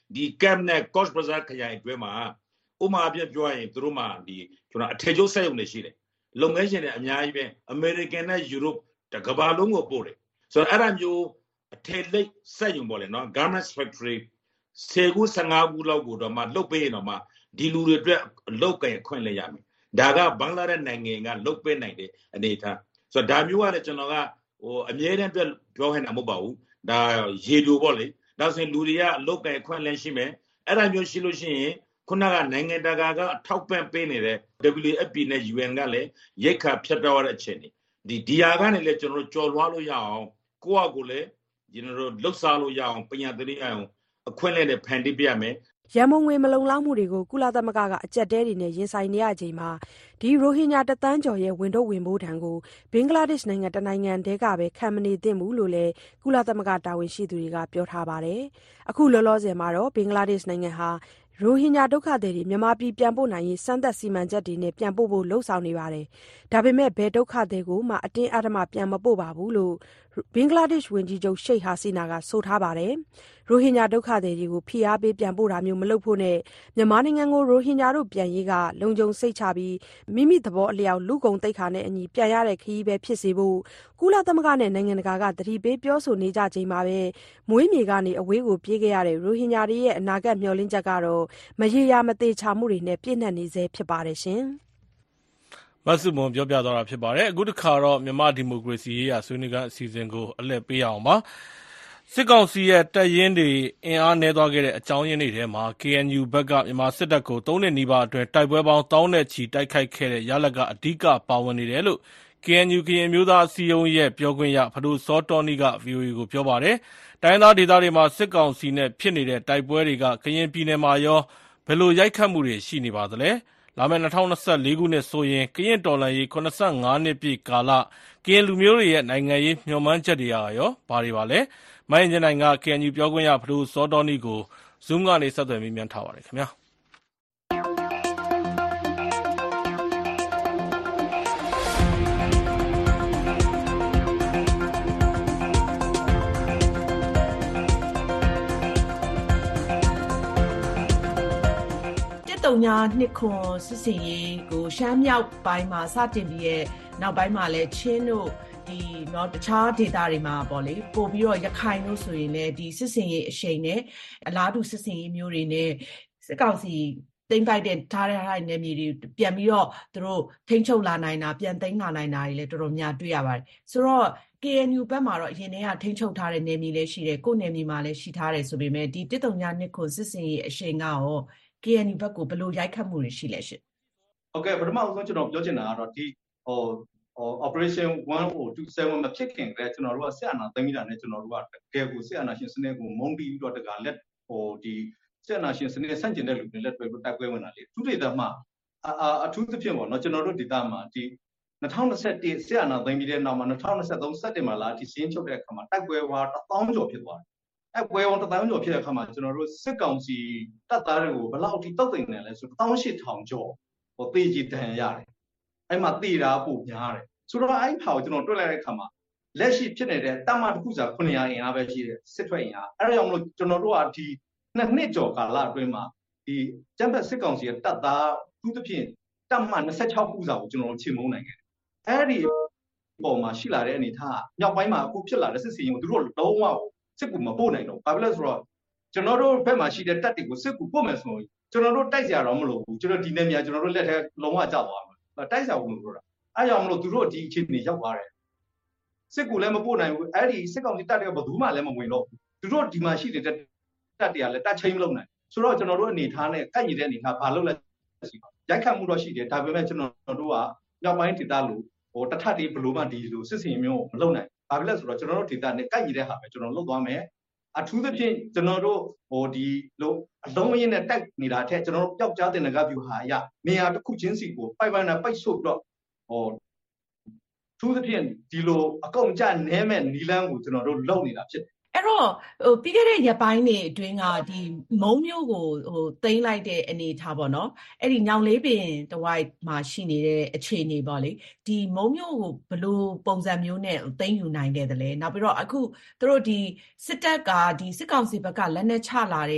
ဒီ camp နဲ့ Cox's Bazar ခရိုင်အတွင်းမှာဥပမာအပြည့်ပြောရရင်သူတို့မှာဒီကျွန်တော်အထည်ချုပ်စက်ရုံတွေရှိတယ်လုပ်ငန်းရှင်တွေအများကြီးပဲ American နဲ့ Europe တကမ္ဘာလုံးကိုပို့တယ်ဆိုတော့အဲ့ဒါမျိုးအထည်လိပ်စက်ရုံပေါ့လေနော် Garments Factory ဆယ်ခုဆယ်ငါးခုလောက်ကိုတော့မှလုတ်ပေးရင်တော့မှဒီလူတွေအတွက်လုတ်ကင်ခွင့်လဲရမယ်ဒါကဘင်္ဂလားဒေ့ရှ်နိုင်ငံကလုတ်ပေးနိုင်တဲ့အနေအထားဆိုတော့ဒါမျိုးကလည်းကျွန်တော်ကဟိုအမြဲတမ်းအတွက်ပြောခိုင်းတာမဟုတ်ပါဘူးဒါရေလိုပေါ့လေဒါဆိုရင်လူတွေကလုတ်ကင်ခွင့်လဲရှိမယ်အဲ့ဒါမျိုးရှိလို့ရှိရင်ခုနကနိုင်ငံတကာကထောက်ပံ့ပေးနေတဲ့ W F P နဲ့ U N ကလည်းရိတ်ခါဖြတ်တော်ရတဲ့အချိန်ဒီဒီယာကနေလည်းကျွန်တော်တို့ကြော်လွှားလို့ရအောင်ကိုယ့်အကိုလည်းကျွန်တော်တို့လှုပ်ရှားလို့ရအောင်ပညာသင်ရအောင်အခွင့်အလမ်းနဲ့ဖန်တီးပြရမယ်ရန်မုံငွေမလုံလောက်မှုတွေကိုကုလသမဂ္ဂကအကြက်တဲတွေနဲ့ရင်ဆိုင်နေရချိန်မှာဒီရိုဟင်ဂျာတသန်းကျော်ရဲ့ဝင်တော့ဝင်ပိုးထံကိုဘင်္ဂလားဒေ့ရှ်နိုင်ငံတနိုင်ငံတည်းကပဲခံမနေသင့်ဘူးလို့လည်းကုလသမဂ္ဂတာဝန်ရှိသူတွေကပြောထားပါတယ်။အခုလောလောဆယ်မှာတော့ဘင်္ဂလားဒေ့ရှ်နိုင်ငံဟာရိုဟင်ဂျာဒုက္ခသည်တွေမြန်မာပြည်ပြန်ပို့နိုင်ရေးစမ်းသပ်စီမံချက်တွေနဲ့ပြန်ပို့ဖို့လှုံ့ဆော်နေပါတယ်။ဒါပေမဲ့ဘယ်ဒုက္ခသည်ကိုမှအတင်းအဓမ္မပြန်မပို့ပါဘူးလို့ဘင်္ဂလားဒေ့ရှ်ဝန်ကြီးချုပ်ရှိတ်ဟာစီနာကဆိုထားပါတယ်။ရိုဟင်ဂျာဒုက္ခသည်တွေကိုဖိအားပေးပြန်ပို့တာမျိုးမလုပ်ဖို့နဲ့မြန်မာနိုင်ငံကိုရိုဟင်ဂျာတို့ပြန်ရေးကလုံခြုံစိတ်ချပြီးမိမိသဘောအလျောက်လူကုန်သိက္ခာနဲ့အညီပြန်ရတဲ့ခရီးပဲဖြစ်စေဖို့ကုလသမဂ္ဂနဲ့နိုင်ငံတကာကတတိပေးပြောဆိုနေကြချိန်မှာပဲမွေးမြေကနေအဝေးကိုပြေးခဲ့ရတဲ့ရိုဟင်ဂျာတွေရဲ့အနာဂတ်မျှော်လင့်ချက်ကတော့မရေရာမသေးချာမှုတွေနဲ့ပြည့်နှက်နေစေဖြစ်ပါတယ်ရှင်။မဆုမွန်ပြောပြသွားတာဖြစ်ပါတယ်။အခုတစ်ခါတော့မြန်မာဒီမိုကရေစီရေးရာဆွေးနွေးခန်းအစီအစဉ်ကိုအလှည့်ပေးအောင်ပါ။စစ်ကောင်စီရဲ့တပ်ရင်းတွေအင်အားနည်းသွားခဲ့တဲ့အကြောင်းရင်းတွေထဲမှာ K N U ဘက်ကမြန်မာစစ်တပ်ကိုသုံးနှစ်နီးပါးအတွင်းတိုက်ပွဲပေါင်းတောင်းနဲ့ချီတိုက်ခိုက်ခဲ့တဲ့ရလဒ်ကအဓိကပါဝင်နေတယ်လို့ K N U ကရင်မျိုးသားအစည်းအရုံးရဲ့ပြောခွင့်ရဖဒိုစောတောနီက ဗွီအိုအေ ကိုပြောပါတယ်။တိုင်းသားဒေသတွေမှာစစ်ကောင်စီနဲ့ဖြစ်နေတဲ့တိုက်ပွဲတွေကကရင်ပြည်နယ်မှာရောဘယ်လိုရိုက်ခတ်မှုတွေရှိနေပါသလဲ။လာမယ့်၂၀၂၄ခုနှစ်ဆိုရင်ကရင်တော်လှန်ရေး၇၅နှစ်ပြည့်ကာလကရင်လူမျိုးတွေရဲ့နိုင်ငံရေးမျှော်မှန်းချက်တွေကရောဘာတွေပါလဲ။မိုင်းကျင်းနိုင်က K N U ပြောခွင့်ရဖဒိုစောတောနီကို Zoom ကနေဆက်သွယ်မေးမြန်းထားပါတယ်ခင်ဗျာ။တုံညာနှစ်ခွန်စစ်စင်ရေးကိုရှမ်းမြောက်ပိုင်းမှာစတင်ပြီးရဲ့နောက်ပိုင်းမှာလည်းချင်းတို့ဒီเนาะတခြားဒေသတွေမှာပေါ့လေပို့ပြီးတော့ရခိုင်တို့ဆိုရင်လည်းဒီစစ်စင်ရေးအရှိန်နဲ့အလားတူစစ်စင်ရေးမျိုးတွေနဲ့စစ်ကောင်စီသိမ်းပိုက်တဲ့ထားတဲ့ထားတဲ့နယ်မြေတွေပြန်ပြီးတော့သူတို့ထိန်းချုပ်လာနိုင်တာပြန်သိမ်းလာနိုင်တာတွေလည်းတော်တော်များတွေ့ရပါတယ်ဆိုတော့ K N U ဘက်မှာတော့အရင်တည်းကထိန်းချုပ်ထားတဲ့နယ်မြေလည်းရှိတယ်ကိုယ်နယ်မြေမှာလည်းရှိထားတယ်ဆိုပေမဲ့ဒီတစ်တုံညာနှစ်ခွန်စစ်စင်ရေးအရှိန်ကရောK N U ဘက်ကိုဘယ်လိုရိုက်ခတ်မှုတွေရှိလဲရှင်။ Okay ပထမဆုံးကျွန်တော်ပြောချင်တာကတော့ဒီဟိုဟို operation one oh two seven မဖြစ်ခင်ကကျွန်တော်တို့ကစစ်အာဏာသိမ်းတာနဲ့ကျွန်တော်တို့ကတကယ်ကိုစစ်အာဏာရှင်စနစ်ကိုမုန်းတီးပြီးတော့တကလက်ဟိုဒီစစ်အာဏာရှင်စနစ်ဆန့်ကျင်တဲ့လူတွေလက်တွဲပြီးတိုက်ပွဲဝင်တာလေသူတွေတမှာအာအထူးသဖြင့်ပေါ့နော်ကျွန်တော်တို့ဒေသမှာဒီ၂၀၂၁စစ်အာဏာသိမ်းပြီးတဲ့နောက်မှာ၂၀၂၃စက်တင်ဘာလအထိစီးရင်ချုပ်တဲ့အခါမှာတိုက်ပွဲဝါတစ်သောင်းကျော်ဖြစ်သွားတယ်အဲ့ပွဲဝန်တစ်သောင်းကျော်ဖြစ်တဲ့အခါမှာကျွန်တော်တို့စစ်ကောင်စီတပ်သားတွေကိုဘယ်လောက်အထိတောက်သိနေလဲဆိုတော့တစ်သောင်းရှစ်ထောင်ကျော်ဟိုတေးကြီးတန်ရတယ်အဲ့မှာတေးတာပိုများတယ်ဆိုတော့အဲ့ဟာကိုကျွန်တော်တွေ့လိုက်တဲ့အခါမှာလက်ရှိဖြစ်နေတဲ့တမတစ်ခုစာခုနှစ်ရာအင်အားပဲရှိတယ်စစ်ထွက်အင်အားအဲ့ဒါကြောင့်မလို့ကျွန်တော်တို့ကဒီနှစ်နှစ်ကျော်ကာလအတွင်းမှာဒီကျန်းဖက်စစ်ကောင်စီရဲ့တပ်သားသူသဖြင့်တပ်မ၂၆ခုစာကိုကျွန်တော်တို့ချေမှုန်းနိုင်ခဲ့တယ်အဲ့ဒီပုံမှာရှိလာတဲ့အနေထားမြောက်ပိုင်းမှာအခုဖြစ်လာတဲ့စစ်စီရင်ကိုသူတို့လုံးဝစစ်ကူမပို့နိုင်တော့ဘာဖြစ်လဲဆိုတော့ကျွန်တော်တို့ဘက်မှာရှိတဲ့တပ်တွေကိုစစ်ကူပို့မယ်ဆိုရင်ကျွန်တော်တို့တိုက်စရာတော့မလိုဘူးကျွန်တော်ဒီနေမြကျွန်တော်တို့လက်ထဲလုံးဝကြောက်သွားမှာတိုက်စရာဘူးလို့ပြောတာအဲကြောင့်မလို့သူတို့ဒီအခြေအနေရောက်သွားတယ်စစ်ကူလည်းမပို့နိုင်ဘူးအဲ့ဒီစစ်ကောင်စီတပ်တွေကဘယ်သူမှလည်းမဝင်တော့ဘူးသူတို့ဒီမှာရှိတဲ့တပ်တွေကလည်းတပ်ချင်းမလုပ်နိုင်ဆိုတော့ကျွန်တော်တို့အနေထားနဲ့ကိုက်ညီတဲ့အနေထားဘာလုပ်လဲရှိပါရိုက်ခတ်မှုတော့ရှိတယ်ဒါပေမဲ့ကျွန်တော်တို့ကမြောက်ပိုင်းဒေသလိုဟိုတထတည်းဘလို့မှဒီလိုစစ်စင်မျိုးမလုပ်နိုင်ဘာဖြစ်လဲဆိုတော့ကျွန်တော်တို့ဒေသနဲ့ကိုက်ညီတဲ့ဟာပဲကျွန်တော်လုပ်သွားမယ်အထူးသဖြင့်ကျွန်တော်တို့ဟိုဒီလိုအလုံးအင်းနဲ့တိုက်နေတာထက်ကျွန်တော်တို့ပျောက်ကြားတဲ့ငကဗျူဟာအရနေရာတစ်ခုချင်းစီကိုပိုက်ပိုက်နဲ့ပိုက်ဆုပ်တော့ဟိုထူးသဖြင့်ဒီလိုအကုန်ကြနဲမဲ့နီလန်းကိုကျွန်တော်တို့လုပ်နေတာဖြစ်တယ်အဲ့တော့ဟိုပြီးခဲ့တဲ့ရက်ပိုင်းတွေအတွင်းကဒီမုံမျိုးကိုဟိုသိမ်းလိုက်တဲ့အနေထားပေါ့နော်အဲ့ဒီညောင်လေးပင်တဝိုက်မှာရှိနေတဲ့အခြေအနေပေါ့လေဒီမုံမျိုးကိုဘယ်လိုပုံစံမျိုးနဲ့သိမ်းယူနိုင်ခဲ့တယ်လဲနောက်ပြီးတော့အခုသူတို့ဒီစစ်တပ်ကဒီစစ်ကောင်စီဘက်ကလက်နက်ချလာတဲ့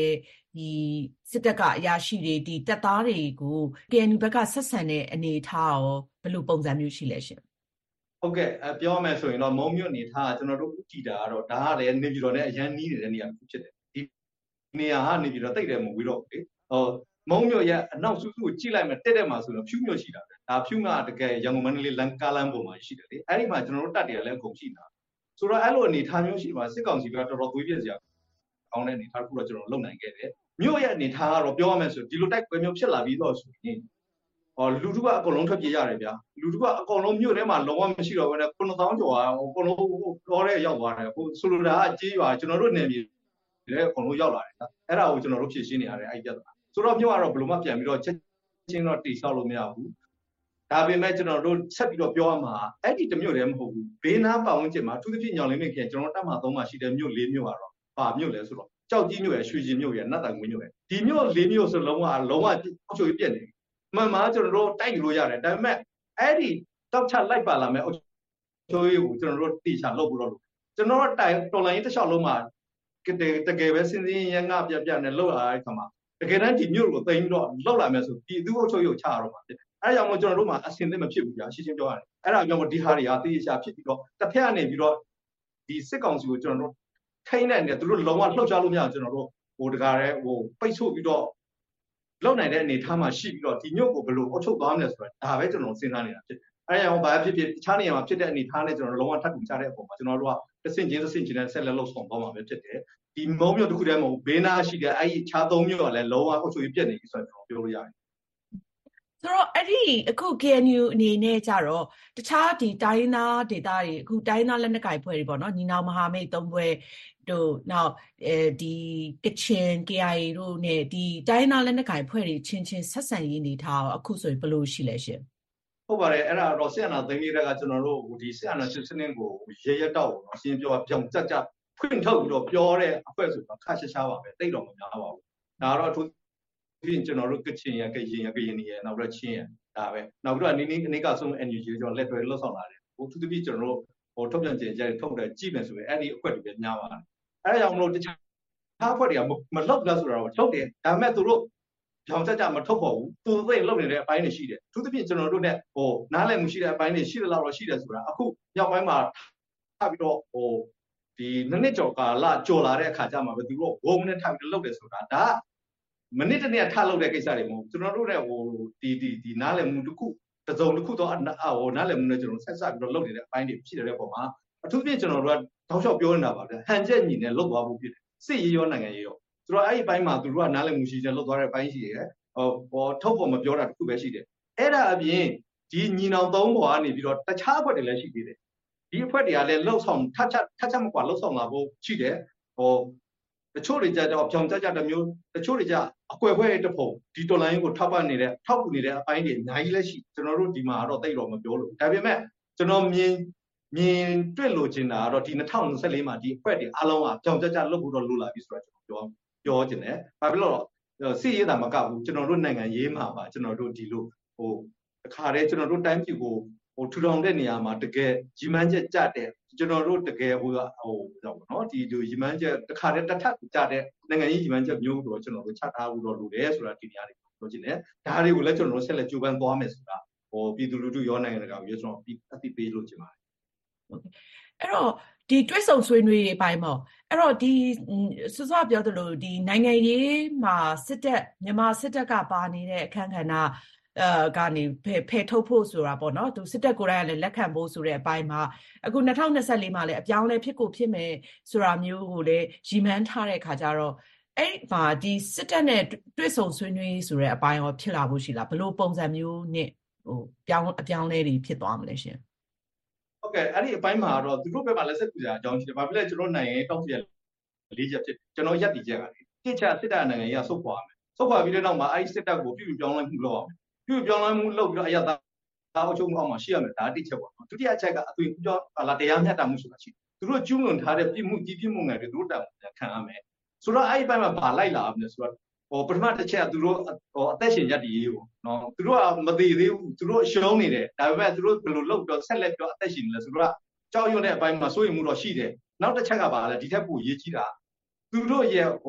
ဒီစစ်တပ်ကအရာရှိတွေဒီတပ်သားတွေကို K N U ဘက်ကဆက်ဆံတဲ့အနေအထားရောဘယ်လိုပုံစံမျိုးရှိလဲရှင်ဟုတ်ကဲ့ပြောမယ်ဆိုရင်တော့မုံမြို့အနေထားကျွန်တော်တို့ဥတီတာကတော့ဒါကလည်းနေပြည်တော်နဲ့အရန်နီးနေတဲ့နေရာတစ်ခုဖြစ်တယ်ဒီနေရာကနေပြည်တော်တိတ်တယ်မဝေးတော့ဘူးလေဟောမုံမြို့ရဲ့အနောက်စုစုကိုကြည့်လိုက်မှတက်တက်မှာဆိုတော့ဖြူးမြို့ရှိတာဒါဖြူးကတကယ်ရန်ကုန်မန္တလေးလမ်းကားလမ်းပေါ်မှာရှိတယ်လေအဲ့ဒီမှာကျွန်တော်တို့တက်တယ်လည်းအကုန်ရှိတာဆိုတော့အဲ့လိုအနေထားမျိုးရှိပါစစ်ကောင်စီကတော်တော်သွေးပြည့်စရာကောင်းတဲ့အနေထားတစ်ခုတော့ကျွန်တော်လုပ်နိုင်ခဲ့တယ်မြို့ရဲ့အနေထားကတော့ပြောရမယ်ဆိုဒီလိုတိုက်ပွဲမျိုးဖြစ်လာပြီးတော့ဆိုရင်ဟောလူထုကအကုန်လုံးထွက်ပြေးရတယ်ဗျာလူထုကအကုန်လုံးမြို့ထဲမှာလုံးဝမရှိတော့ဘဲနဲ့ခုနှစ်သောင်းကျော်อ่ะအကုန်လုံးတော်တဲ့ရောက်သွားတယ်ဟိုဆိုလိုတာကကြေးရွာကျွန်တော်တို့နေပြည်လည်းအကုန်လုံးရောက်လာတယ်အဲ့ဒါကိုကျွန်တော်တို့ဖြည့်ရှင်းနေရတယ်အဲ့ဒီပြဿနာဆိုတော့မြို့ကတော့ဘယ်လိုမှပြန်ပြီးတော့ချက်ချင်းတော့တိဆောက်လို့မရဘူးဒါပေမဲ့ကျွန်တော်တို့ဆက်ပြီးတော့ပြောရမှာအဲ့ဒီတမျိုးတည်းမဟုတ်ဘူးဘေးနားပတ်ဝန်းကျင်မှာအထူးသဖြင့်ညောင်လင်းမြစ်ခင်ကျွန်တော်တက်မှာသုံးမှာရှိတဲ့မြို့လေးမြို့ကတော့ပါမြို့လဲဆိုတော့ကြောက်ကြီးမြို့ရယ်ရွှေကျင်မြို့ရယ်နတ်တိုင်ဝင်းမြို့ရယ်ဒီမြို့လေးမြို့ဆိုလုံးဝလုံးဝအောက်ချိုးပြက်နေမှန်မှကျွန်တော်တို့တိုက်လို့ရတယ်ဒါပေမဲ့အဲ့ဒီတောက်ချလိုက်ပါလာမယ်အောက်ချိုးရေးကိုကျွန်တော်တို့တိချလုပ်ပြီးတော့ကျွန်တော်တို့တိုင်တော်လိုင်းတစ်လျှောက်လုံးမှာတကယ်ပဲစင်းစင်းရငါပြပြနဲ့လှုပ်လာတဲ့ခါမှာတကယ်တမ်းဒီမြို့ကိုသိမ်းတော့လှုပ်လာမယ်ဆိုဒီသူ့အောက်ချိုးရေးကိုချရတော့မှာဖြစ်တယ်အဲ့ဒါကြောင့်မို့ကျွန်တော်တို့မှာအစင်သစ်မဖြစ်ဘူးကြာရှင်းရှင်းပြောရတယ်အဲ့ဒါကြောင့်မို့ဒီဟာတွေဟာသိရချဖြစ်ပြီးတော့တစ်ဖက်ကနေပြီးတော့ဒီစစ်ကောင်စီကိုကျွန်တော်တို့ထိန်းနိုင်တယ်သူတို့လုံးဝလှုပ်ရှားလို့မရအောင်ကျွန်တော်တို့ဟိုတကားရဲဟိုပိတ်ဆို့ပြီးတော့လုံနိုင်တဲ့အနေထားမှာရှိပြီးတော့ဒီမြို့ကိုဘယ်လိုအုပ်ချုပ်သွားမလဲဆိုတာဒါပဲကျွန်တော်စဉ်းစားနေတာဖြစ်တယ်။အဲဒါကြောင့်ဘာဖြစ်ဖြစ်တခြားနေရာမှာဖြစ်တဲ့အနေထားနဲ့ကျွန်တော်လုံးဝထပ်တူကြတဲ့အပေါ်မှာကျွန်တော်တို့ကတစ်ဆင့်ချင်းတစ်ဆင့်ချင်းနဲ့ဆက်လက်လှုပ်ဆောင်သွားမှာပဲဖြစ်တယ်။ဒီမုံမြို့တစ်ခုတည်းမဟုတ်ဘေးနားရှိတဲ့အဲဒီခြားသုံးမြို့ကလည်းလုံးဝအုပ်ချုပ်ရေးပြတ်နေပြီဆိုတော့ကျွန်တော်ပြောလို့ရတယ်။ဆိုတော့အဲ့ဒီအခု K N U အနေနဲ့ကြတော့တခြားဒီတိုင်းသားဒေသတွေအခုတိုင်းသားလက်နက်ကိုင်ဖွဲ့တွေပေါ့နော်ညီနောင်မဟာမိတ်သုံးဖွဲ့တို့နောက်အဲဒီကချင် K I A တို့နဲ့ဒီတိုင်းသားလက်နက်ကိုင်ဖွဲ့တွေချင်းချင်းဆက်ဆံရေးနေထားအောင်အခုဆိုရင်ဘယ်လိုရှိလဲရှင်ဟုတ်ပါတယ်အဲ့ဒါတော့ဆီယနာသိန်းလေးတွေကကျွန်တော်တို့ဒီဆီယနာစစ်စနစ်ကိုရေရတောက်တော့ရှင်းပြောပြောင်းကြကြဖွင့်ထုတ်ပြီးတော့ပြောတဲ့အဖွဲဆိုတော့ခါရှာရှာပါပဲတိတ်တော့မများပါဘူးဒါတော့အထူးဖြင့်ကျွန်တော်တို့ကချင်ရကရင်ရကရင်ရနောက်တော့ချင်းရဒါပဲနောက်ပြီးတော့အနေနဲ့အနေကဆုံး N U G ကျွန်တော်လက်တွဲလှုပ်ဆောင်လာတယ်ဟိုအထူးသဖြင့်ကျွန်တော်တို့ဟိုထုတ်ပြန်ကြေကြထုတ်တယ်ကြည့်မယ်ဆိုရင်အဲ့ဒီအခွက်တွေပဲများပါတယ်အဲ့ဒါကြောင့်မလို့တခြားအခွက်တွေကမလောက်လားဆိုတာတော့ထုတ်တယ်ဒါပေမဲ့သူတို့ကြောင်ကြကြမထုတ်ပါဘူးသူသိလှုပ်နေတဲ့အပိုင်းတွေရှိတယ်အထူးသဖြင့်ကျွန်တော်တို့ ਨੇ ဟိုနားလည်မှုရှိတဲ့အပိုင်းတွေရှိတယ်လို့တော့ရှိတယ်ဆိုတာအခုမြောက်ပိုင်းမှာထပ်ပြီးတော့ဟိုဒီနှစ်နှစ်ကျော်ကာလကြော်လာတဲ့အခါကျမှပဲသူတို့ဝုံနဲ့ထပ်ပြီးလှုပ်တယ်ဆိုတာဒါမနစ်တနေ့ထလှုပ်တဲ့ကိစ္စတွေမဟုတ်ကျွန်တော်တို့ ਨੇ ဟိုဒီဒီဒီနားလည်မှုတစ်ခုတစ်စုံတစ်ခုတော့ဟိုနားလည်မှုနဲ့ကျွန်တော်ဆက်ဆက်ပြီးတော့လှုပ်နေတဲ့အပိုင်းတွေဖြစ်တဲ့ပုံမှာအထူးဖြင့်ကျွန်တော်တို့ကတောက်လျှောက်ပြောနေတာပါဗျဟန်ချက်ညီနဲ့လှုပ်သွားဖို့ဖြစ်တယ်စစ်ရေးရောနိုင်ငံရေးရောဆိုတော့အဲ့ဒီဘိုင်းမှာသူတို့ကနားလည်မှုရှိတယ်လှုပ်သွားတဲ့ဘိုင်းရှိတယ်ဟိုဟောထုတ်ဖို့မပြောတာတစ်ခုပဲရှိတယ်အဲ့ဒါအပြင်ဒီညီနောင်သုံးပေါ်ကနေပြီးတော့တခြားဘက်တွေလည်းရှိသေးတယ်ဒီအဖွဲတွေကလည်းလှုပ်ဆောင်ထပ်ချက်ထပ်ချက်မကွာလှုပ်ဆောင်လာဖို့ရှိတယ်ဟိုတချို့တွေကြတော့ပြောင်ကြကြတစ်မျိုးတချို့တွေကြအကွယ်ဖွဲတစ်ပုံဒီတော်လိုင်းကိုထောက်ပံ့နေတဲ့ထောက်ကူနေတဲ့အပိုင်းတွေအများကြီးလည်းရှိကျွန်တော်တို့ဒီမှာတော့တိတ်တော့မပြောလို့ဒါပေမဲ့ကျွန်တော်မြင်မြင်တွေ့လို့ချင်တာကတော့ဒီ၂၀၂၄မှာဒီအဖွဲ့တွေအားလုံးကကြောင်ကြကြလွတ်ဖို့တော့လိုလာပြီဆိုတော့ကျွန်တော်ပြောပြောချင်တယ်။ဘာဖြစ်လို့တော့စစ်ရေးတာမကဘူးကျွန်တော်တို့နိုင်ငံရေးမှာပါကျွန်တော်တို့ဒီလိုဟိုအခါတည်းကျွန်တော်တို့တိုင်းပြည်ကိုဟိုထူထောင်တဲ့နေရာမှာတကယ်ရည်မှန်းချက်ကြတဲ့ကျွန်တော်တို့တကယ်ဟိုဟိုတော့ဗောနော်ဒီလိုရည်မှန်းချက်တစ်ခါတည်းတစ်ထပ်ကြတဲ့နိုင်ငံရေးရည်မှန်းချက်မျိုးတော့ကျွန်တော်တို့ချထားဖို့တော့လိုတယ်ဆိုတာဒီနေရာလေးပြောချင်တယ်။ဒါတွေကိုလည်းကျွန်တော်တို့ဆက်လက်ကြိုးပမ်းသွားမယ်ဆိုတာဟိုပြည်သူလူထုရောနိုင်ငံတကာရောကျွန်တော်အသိပေးလို့ချင်ပါတယ်အဲ့တော့ဒီတွဲဆုံဆွေးနွေးရေးအပိုင်းပေါ့အဲ့တော့ဒီစောစောပြောသလိုဒီနိုင်ငံရေးမှာစစ်တပ်မြန်မာစစ်တပ်ကပါနေတဲ့အခန်းကဏ္ဍအဲကနေဖယ်ထုတ်ဖို့ဆိုတာပေါ့နော်သူစစ်တပ်ကိုယ်တိုင်ကလည်းလက်ခံဖို့ဆိုတဲ့အပိုင်းမှာအခု၂၀၂၄မှာလည်းအပြောင်းလဲဖြစ်ကိုဖြစ်မယ်ဆိုတာမျိုးကိုလည်းရည်မှန်းထားတဲ့အခါကျတော့အဲ့မှာဒီစစ်တပ်နဲ့တွဲဆုံဆွေးနွေးဆိုတဲ့အပိုင်းရောဖြစ်လာဖို့ရှိလားဘယ်လိုပုံစံမျိုးနဲ့ဟိုပြောင်းအပြောင်းလဲတွေဖြစ်သွားမလဲရှင်ဟုတ်ကဲ့အဲ့ဒီအပိုင်းမှာတော့သူတို့ဘက်မှာလက်ဆက်ကူကြအကြောင်းရှိတယ်။ဘာဖြစ်လဲကျွန်တော်နိုင်ငံရေးတောက်စီရလေးချက်ဖြစ်ကျွန်တော်ရက်တီချက်ကလေတစ်ချက်စစ်တပ်နိုင်ငံရေးကဆုတ်ခွာမယ်။ဆုတ်ခွာပြီးတဲ့နောက်မှာအဲ့ဒီစစ်တပ်ကိုပြုပြုပြောင်းလဲမှုလုပ်အောင်။ပြုပြုပြောင်းလဲမှုလုပ်ပြီးတော့အရသာအချုပ်မှုအောက်မှာရှိရမယ်ဒါတစ်ချက်ပေါ့နော်။ဒုတိယချက်ကအသွင်ပြောလာတရားမျှတမှုဆိုတာရှိတယ်။သူတို့ကျူးလွန်ထားတဲ့ပြစ်မှုကြီးပြစ်မှုငယ်တွေသူတို့တာခံရမယ်။ဆိုတော့အဲ့ဒီဘက်မှာဗာလိုက်လာအောင်လဲဆိုတော့ဟိုပထမတစ်ချက်ကသူတို့ဟိုအသက်ရှင်ရက်တီရေးပေါ့နော်သူတို့ကမသေးသေးဘူးသူတို့ရှုံးနေတယ်ဒါပေမဲ့သူတို့ဘယ်လိုလုပ်တော့ဆက်လက်ပြောအသက်ရှင်နေလဲဆိုတော့ကြောက်ရွံ့တဲ့အပိုင်းမှာစိုးရိမ်မှုတော့ရှိတယ်နောက်တစ်ချက်ကပါလဲဒီထက်ပိုရေးကြီးတာသူတို့ရဲ့ဟို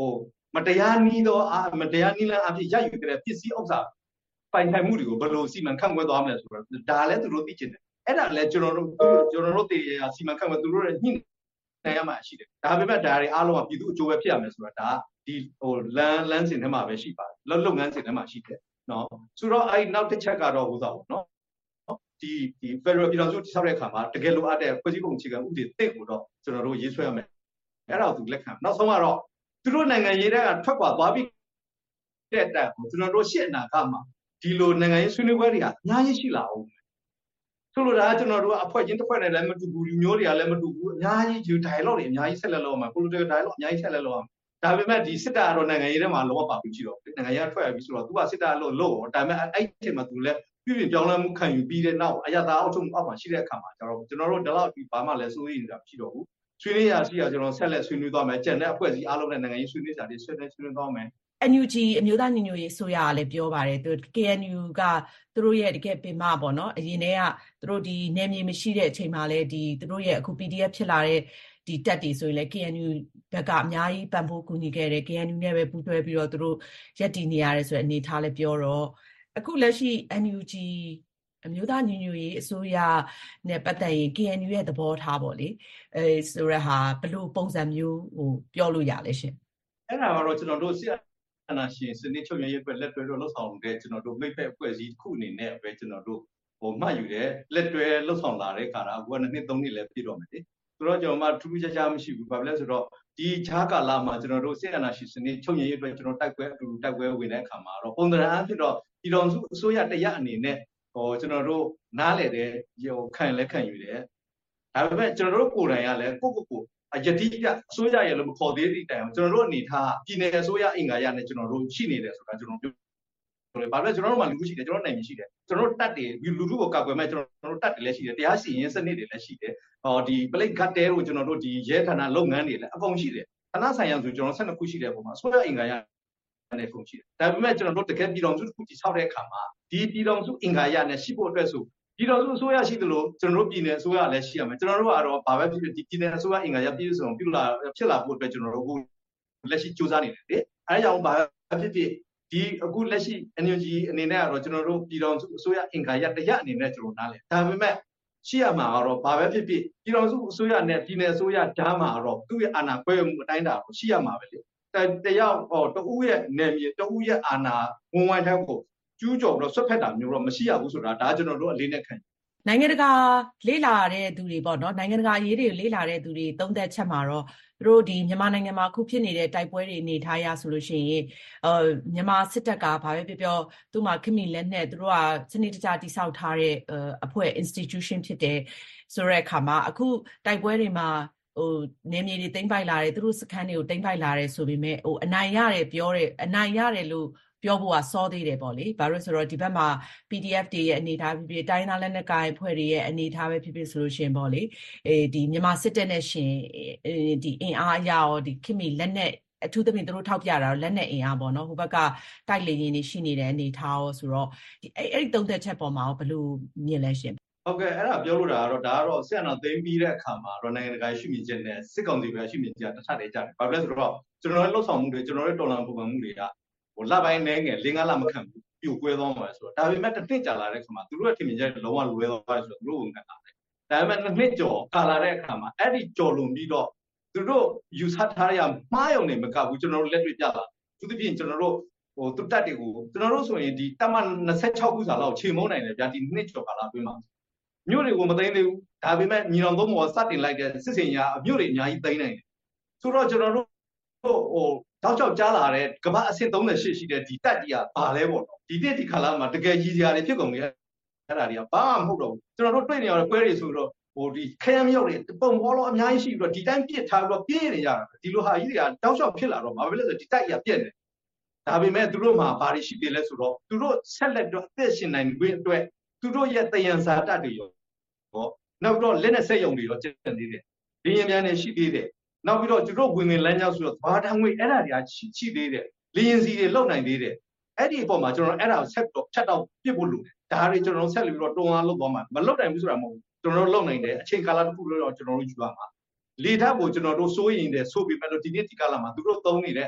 မတရားနီးတော့အာမတရားနီးလန်းအဖြစ်ရယူတဲ့ပစ္စည်းဥစ္စာပိုင်ဆိုင်မှုတွေကိုဘယ်လိုစီမံခန့်ခွဲသွားမလဲဆိုတော့ဒါလည်းသူတို့သိချင်တယ်အဲ့ဒါလည်းကျွန်တော်တို့ကျွန်တော်တို့တည်ရစီမံခန့်ခွဲသူတို့ရဲ့ညှိနိုင်ရမှာရှိတယ်ဒါပေမဲ့ဒါတွေအားလုံးကပြည်သူအကျိုးပဲဖြစ်ရမယ်ဆိုတာဒါဒီဟိုလမ်းလမ်းစဉ်ထဲမှာပဲရှိပါတယ်လုပ်လုပ်ငန်းစဉ်ထဲမှာရှိတယ်နော်ဆိုတော့အဲ့နောက်တစ်ချက်ကတော့ဟိုသားပေါ့နော်ဒီဒီ Federal ပြည်တော်စုတိဆောက်တဲ့အခါမှာတကယ်လိုအပ်တဲ့ဖွဲ့စည်းပုံအခြေခံဥပဒေတစ်ကိုတော့ကျွန်တော်တို့ရေးဆွဲရမယ်အဲ့ဒါကိုသူလက်ခံနောက်ဆုံးကတော့သူတို့နိုင်ငံရေးတွေကထွက်ခွာသွားပြီးတဲ့တက်ကိုကျွန်တော်တို့ရှေ့အနာဂတ်မှာဒီလိုနိုင်ငံရေးဆွေးနွေးပွဲတွေကအများကြီးရှိလာအောင်ဆိုလိုတာကကျွန်တော်တို့အဖွဲ့ချင်းတစ်ဖွဲ့နဲ့လည်းမတူဘူးလူမျိုးတွေကလည်းမတူဘူးအများကြီးဒီ dialogue တွေအများကြီးဆက်လက်လုပ်အောင် political dialogue အများကြီးဆက်လက်လုပ်အောင်ဒါပေမဲ့ဒီစစ်တပ်ကတော့နိုင်ငံရေးထဲမှာလောပါပြီးရှိတော့နိုင်ငံရေးထွက်ရပြီးဆိုတော့သူကစစ်တပ်လို့လို့ဒါပေမဲ့အဲ့ဒီအချိန်မှာသူလည်းပြည်ပြင်ပြောင်းလဲမှုခံယူပြီးတဲ့နောက်အရသာအောက်ထုံအောက်မှာရှိတဲ့အခါမှာကျတော့ကျွန်တော်တို့ဒီလောက်ဒီဘာမှလည်းစိုးရိမ်နေတာမရှိတော့ဘူးဆွေးနွေးရရှိရကျွန်တော်ဆက်လက်ဆွေးနွေးသွားမယ်ကြံတဲ့အဖွဲ့အစည်းအားလုံးနဲ့နိုင်ငံရေးဆွေးနွေးကြတယ်ဆွေးနွေးဆွေးနွေးသွားမယ် N U G အမျိုးသားညီညွတ်ရေးအစိုးရကလည်းပြောပါတယ်သူ K N U ကသူတို့ရဲ့တကယ်ပင်မပေါ့နော်အရင်တည်းကသူတို့ဒီနယ်မြေမရှိတဲ့အချိန်မှာလည်းဒီသူတို့ရဲ့အခု P D F ဖြစ်လာတဲ့ဒီတက်တီဆိုရင်လည်း K N U ဘက်ကအများကြီးပံ့ပိုးကူညီခဲ့တယ် K N U နဲ့ပဲပူးတွဲပြီးတော့သူတို့ရပ်တည်နေရတယ်ဆိုတဲ့အနေထားလည်းပြောတော့အခုလက်ရှိ N U G အမျိုးသားညီညွတ်ရေးအစိုးရနဲ့ပတ်သက်ရင် K N U ရဲ့သဘောထားပေါ့လေအဲဆိုရဟာဘယ်လိုပုံစံမျိုးဟိုပြောလို့ရလဲရှင်အဲ့ဒါကတော့ကျွန်တော်တို့ဆရာအနာရှင်စနစ်ချုပ်ရရေးအတွက်လက်တွဲလို့လှုပ်ဆောင်တဲ့ကျွန်တော်တို့မိတ်ဖက်အဖွဲ့အစည်းတစ်ခုအနေနဲ့ပဲကျွန်တော်တို့ဟိုမှတ်ယူတယ်လက်တွဲလှုပ်ဆောင်လာတဲ့ခါတော့အခုကနှစ်သုံးနှစ်လည်းပြည့်တော့မယ်လေဆိုတော့ကျွန်တော်မှထူးထူးခြားခြားမရှိဘူးဘာဖြစ်လဲဆိုတော့ဒီခြားကာလမှာကျွန်တော်တို့ဆရာအနာရှင်စနစ်ချုပ်ရရေးအတွက်ကျွန်တော်တိုက်ပွဲအတူတူတိုက်ပွဲဝင်တဲ့အခါမှာတော့ပုံသဏ္ဍာန်အဖြစ်တော့ပြည်တော်စုအစိုးရတရားအနေနဲ့ဟိုကျွန်တော်တို့နားလေတဲ့ဟိုခံလဲခံယူတယ်ဒါပေမဲ့ကျွန်တော်တို့ကိုယ်တိုင်ကလည်းကိုယ့်ကိုယ်ကိုအယတိပြအစိုးရရဲ့လို့မခေါ်သေးတဲ့တိုင်အောင်ကျွန်တော်တို့အနေထားပြည်နယ်အစိုးရအင်္ဂါရနဲ့ကျွန်တော်တို့ရှိနေတယ်ဆိုတာကျွန်တော်ပြောတယ်။ဘာလို့လဲကျွန်တော်တို့မှလူမှုရှိတယ်ကျွန်တော်နိုင်ရှိတယ်ကျွန်တော်တို့တတ်တယ်လူထုကိုကောက်ွယ်မဲ့ကျွန်တော်တို့တတ်တယ်လည်းရှိတယ်တရားစီရင်စနစ်တွေလည်းရှိတယ်။ဟောဒီပလိတ်ဂတ်တဲကိုကျွန်တော်တို့ဒီရဲဌာနလုပ်ငန်းတွေလည်းအကုန်ရှိတယ်။ဌာနဆိုင်ရာဆိုကျွန်တော်ဆက်နှစ်ခုရှိတဲ့ပုံမှာအစိုးရအင်္ဂါရနဲ့ပုံရှိတယ်။ဒါပေမဲ့ကျွန်တော်တို့တကယ်ပြည်တော်စုတစ်ခုတည်ဆောက်တဲ့အခါမှာဒီပြည်တော်စုအင်္ဂါရနဲ့ရှိဖို့အတွက်ဆိုပြည်တော်စုအစိုးရရှိသလိုကျွန်တော်တို့ပြည်နယ်အစိုးရလည်းရှိရမယ်ကျွန်တော်တို့ကတော့ဘာပဲဖြစ်ဖြစ်ဒီပြည်နယ်အစိုးရအင်္ဂါရပြည့်စုံပြုလာဖြစ်လာဖို့အတွက်ကျွန်တော်တို့လက်ရှိစူးစမ်းနေတယ်လေအဲဒါကြောင့်ဘာဖြစ်ဖြစ်ဒီအခုလက်ရှိ N U G အနေနဲ့ကတော့ကျွန်တော်တို့ပြည်တော်စုအစိုးရအင်္ဂါရတရားအနေနဲ့ကျွန်တော်နားလဲဒါပေမဲ့ရှိရမှာကတော့ဘာပဲဖြစ်ဖြစ်ပြည်တော်စုအစိုးရနဲ့ပြည်နယ်အစိုးရဓာတ်မှာတော့သူ့ရဲ့အာဏာခွဲမှုအတိုင်းတာကိုရှိရမှာပဲလေတယောက်ဟောတဦးရဲ့နယ်မြေတဦးရဲ့အာဏာဝန်ဝိုင်းထက်ကိုကျူးကျော်တော့ဆွတ်ဖက်တာမျိုးတော့မရှိရဘူးဆိုတာဒါကျွန်တော်တို့အလေးနဲ့ခံနိုင်ငံတကာလေးလာတဲ့သူတွေပေါ့နော်နိုင်ငံတကာရေးတွေလေးလာတဲ့သူတွေသုံးသက်ချက်မှာတော့သူတို့ဒီမြန်မာနိုင်ငံမှာအခုဖြစ်နေတဲ့တိုက်ပွဲတွေအနေထားရဆိုလို့ရှိရင်အဲမြန်မာစစ်တပ်ကဘာပဲပြောပြောသူ့မှာခင်မီလက်နဲ့သူတို့ကစနစ်တကျတိစောက်ထားတဲ့အဖွဲ့ institution ဖြစ်တယ်ဆိုတဲ့အခါမှာအခုတိုက်ပွဲတွေမှာဟိုနေမြေတွေတိမ့်ပိုက်လာတယ်သူတို့စခန်းတွေကိုတိမ့်ပိုက်လာတယ်ဆိုပေမဲ့ဟိုအနိုင်ရတယ်ပြောတယ်အနိုင်ရတယ်လို့ပြောဖို့ကစောသေးတယ်ပေါ့လေဘာလို့ဆိုတော့ဒီဘက်မှာ P D F တွေရဲ့အနေထားဖြစ်ဖြစ်တိုင်းသားလက်နက်ကိုင်အဖွဲ့တွေရဲ့အနေထားပဲဖြစ်ဖြစ်ဆိုလို့ရှင်ပေါ့လေအဲဒီမြန်မာစစ်တပ်နဲ့ရှင်ဒီအင်အားအရာရောဒီခင်မီလက်နက်အထူးသဖြင့်သူတို့ထောက်ပြတာတော့လက်နက်အင်အားပေါ့နော်ဟိုဘက်ကတိုက်လေရင်တွေရှိနေတဲ့အနေထားရောဆိုတော့ဒီအဲ့အဲ့ဒီသုံးသက်ချက်ပေါ်မှာဘယ်လိုမြင်လဲရှင်ဟုတ်ကဲ့အဲ့ဒါပြောလို့တာကတော့ဒါကတော့ဆက်အောင်သိမ်းပြီးတဲ့အခါမှာတော့နိုင်ငံတကာရှိမြင်ချက်နဲ့စစ်ကောင်စီပဲရှိမြင်ချက်တစ်ထပ်တည်းကြတယ်ဘာလို့လဲဆိုတော့ကျွန်တော်တို့လှုပ်ဆောင်မှုတွေကျွန်တော်တို့တော်လှန်ပုံမှန်မှုတွေကဟိုလပိုင်းနေငယ်လေးငါးလမခံဘူးပြိုကွဲသွားမှာဆိုတော့ဒါပေမဲ့တစ်နှစ်ကြာလာတဲ့အခါမှာသူတို့ရဲ့ထင်မြင်ချက်လုံးဝလွဲသွားတယ်ဆိုတော့သူတို့ဝန်ခံတာတယ်ဒါပေမဲ့တစ်နှစ်ကျော်ကာလာတဲ့အခါမှာအဲ့ဒီကြော်လွန်ပြီးတော့သူတို့ယူဆထားရမှားယုံနေမကဘူးကျွန်တော်တို့လက်တွေ့ပြတာသူတို့ပြင်ကျွန်တော်တို့ဟိုသူတက်တွေကိုကျွန်တော်တို့ဆိုရင်ဒီတက်မနှစ်ဆယ့်ခြောက်ခုစာလောက်ချိန်မုန်းနိုင်တယ်ဗျာဒီနှစ်ကျော်ကာလာအတွင်းမှာမြို့တွေကိုမသိမ်းသေးဘူးဒါပေမဲ့ညီတော်သုံးဘောစတင်လိုက်တဲ့စစ်စင်ရာမြို့တွေအများကြီးသိမ်းနိုင်တယ်ဆိုတော့ကျွန်တော်တို့ဟိုတောက်ချောက်ကြားလာတဲ့ကမ္ဘာအဆင့်သုံးရှစ်ရှိတဲ့ဒီတက်ကြီးကဘာလဲပေါ့နော်ဒီနေ့ဒီခါလာမှာတကယ်ကြီးစရာတွေဖြစ်ကုန်ပြီအဲ့ဒါတွေကဘာမှမဟုတ်တော့ဘူးကျွန်တော်တို့တွေ့နေရတဲ့ပွဲတွေဆိုတော့ဟိုဒီခရမ်းမြောက်တွေပုံဘောလုံးအများကြီးရှိပြီးတော့ဒီတိုင်းပြစ်ထားပြီးတော့ပြေးနေကြတာဒီလိုဟာကြီးတွေကတောက်ချောက်ဖြစ်လာတော့ဘာဖြစ်လဲဆိုဒီတက်ကြီးကပြက်နေဒါပေမဲ့သူတို့မှာဘာတွေရှိသေးလဲဆိုတော့သူတို့ဆက်လက်တော့အသက်ရှင်နိုင်ခွင့်အတွက်သူတို့ရဲ့တယံဇာတတွေရောနောက်တော့လက်နဲ့ဆက်ယုံတွေရောကျန်သေးတယ်။လင်းရင်များနဲ့ရှိသေးတယ်။နောက်ပြီးတော့သူတို့ဝင်ဝင်လမ်းကြောင်းဆိုတော့ဘာတံငွေအဲ့ဒါတွေကရှိရှိသေးတယ်။လင်းရင်စီတွေလုံနိုင်သေးတယ်။အဲ့ဒီအပေါ်မှာကျွန်တော်အဲ့ဒါကိုဆက်တော့ဖြတ်တော့ပြစ်ဖို့လိုတယ်။ဒါတွေကျွန်တော်ဆက်ပြီးတော့တွန်းအားလုပ်သွားမှာမလုပ်နိုင်ဘူးဆိုတာမဟုတ်ဘူး။ကျွန်တော်တို့လုပ်နိုင်တယ်အချိန်ကာလတစ်ခုလို့တော့ကျွန်တော်တို့ယူရမှာ။လေဓာတ်ကိုကျွန်တော်တို့စိုးရင်တယ်ဆိုပြီးမှလို့ဒီနေ့ဒီကာလမှာသူတို့သုံးနေတဲ့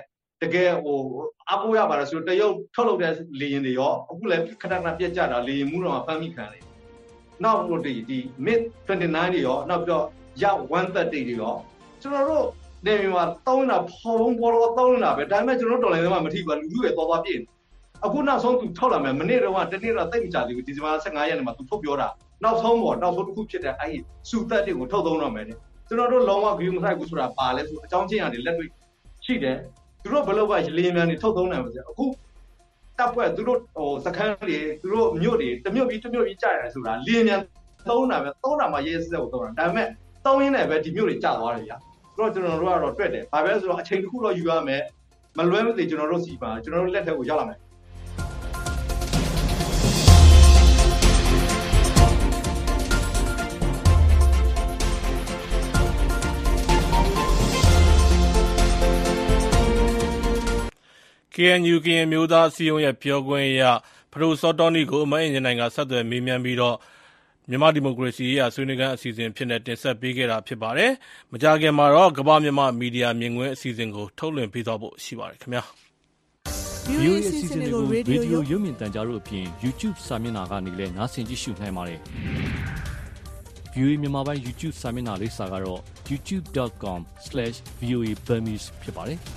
တကယ်ဟိုအပိုးရပါလားဆိုတရုတ်ထုတ်လုပ်တဲ့လေရင်တွေရောအခုလည်းခဏခဏပြက်ကြတာလေရင်မှုတော့ဖမ်းမိခံတယ်နောက်ဟိုဒီဒီ mid 29တွေရောနောက်ပြီးတော့ရောက်one thirtyတွေရောကျွန်တော်တို့နေမှာတောင်းတာဖော်ဘုံပေါ်တော့တောင်းတာပဲဒါပေမဲ့ကျွန်တော်တော်လည်းမထိဘူးလူလူရဲ့တော်တော်ပြည့်အခုနောက်ဆုံးသူထောက်လာမယ်မနေ့တော့တနေ့တော့တိတ်မကြသေးဘူးဒီဇင်ဘာဆယ့်ငါးရက်နေ့မှာသူထုတ်ပြောတာနောက်ဆုံးပေါ်နောက်ဆုံးတစ်ခုဖြစ်တဲ့အဲ့ဒီစုသက်တွေကိုထုတ်သုံးတော့မယ်တဲ့ကျွန်တော်တို့လုံးဝဂရုမစိုက်ဘူးဆိုတာပါလဲဆိုအကြောင်းချင်းရတယ်လက်တွေ့ရှိတယ်သူတို့ဘယ်လိုပဲလေမြန်နေထုတ်သုံးနိုင်ပါစေအခုတပ်ဖွဲ့သူတို့ဟိုစခန်းတွေသူတို့မြို့တွေတမြို့ပြီးတမြို့ပြီးကြာရတယ်ဆိုတာလေမြန်သုံးတာပဲသုံးတာမှရေးစက်ကိုသုံးတာဒါပေမဲ့သုံးရင်းနဲ့ပဲဒီမြို့တွေကြာသွားတယ်ဗျာဆိုတော့ကျွန်တော်တို့ကတော့တွေ့တယ်ဘာပဲဆိုတော့အချိန်တစ်ခုတော့ယူရမယ်မလွဲမသွေကျွန်တော်တို့စီပါကျွန်တော်တို့လက်ထက်ကိုရောက်လာမယ်ကေအန်ယူ ကရင်မျိုးသားအစည်းအရုံးရဲ့ပြောခွင့်ရဖဒိုစောတောနီကိုအမအင်ဂျင်နိုင်ကဆက်သွယ်မေးမြန်းပြီးတော့မြန်မာဒီမိုကရေစီရေးဆွေးနွေးခန်းအစီအစဉ်ဖြစ်နေတင်ဆက်ပေးခဲ့တာဖြစ်ပါတယ်။မကြာခင်မှာတော့ကမ္ဘာမြန်မာမီဒီယာမြင်ကွင်းအစီအစဉ်ကိုထုတ်လွှင့်ပေးသွားဖို့ရှိပါတယ်ခင်ဗျာ။ဗီအိုအေ အစီအစဉ်တွေကိုရေဒီယိုရုပ်မြင်သံကြားတို့အပြင် YouTube စာမျက်နှာကနေလည်းနားဆင်ကြည့်ရှုနိုင်ပါတယ်။ ဗီအိုအေမြန်မာပိုင်း YouTube စာမျက်နှာလိပ်စာကတော့ ยูทูบ ดอท คอม สแลช วี โอ เอ Burmese ဖြစ်ပါတယ်။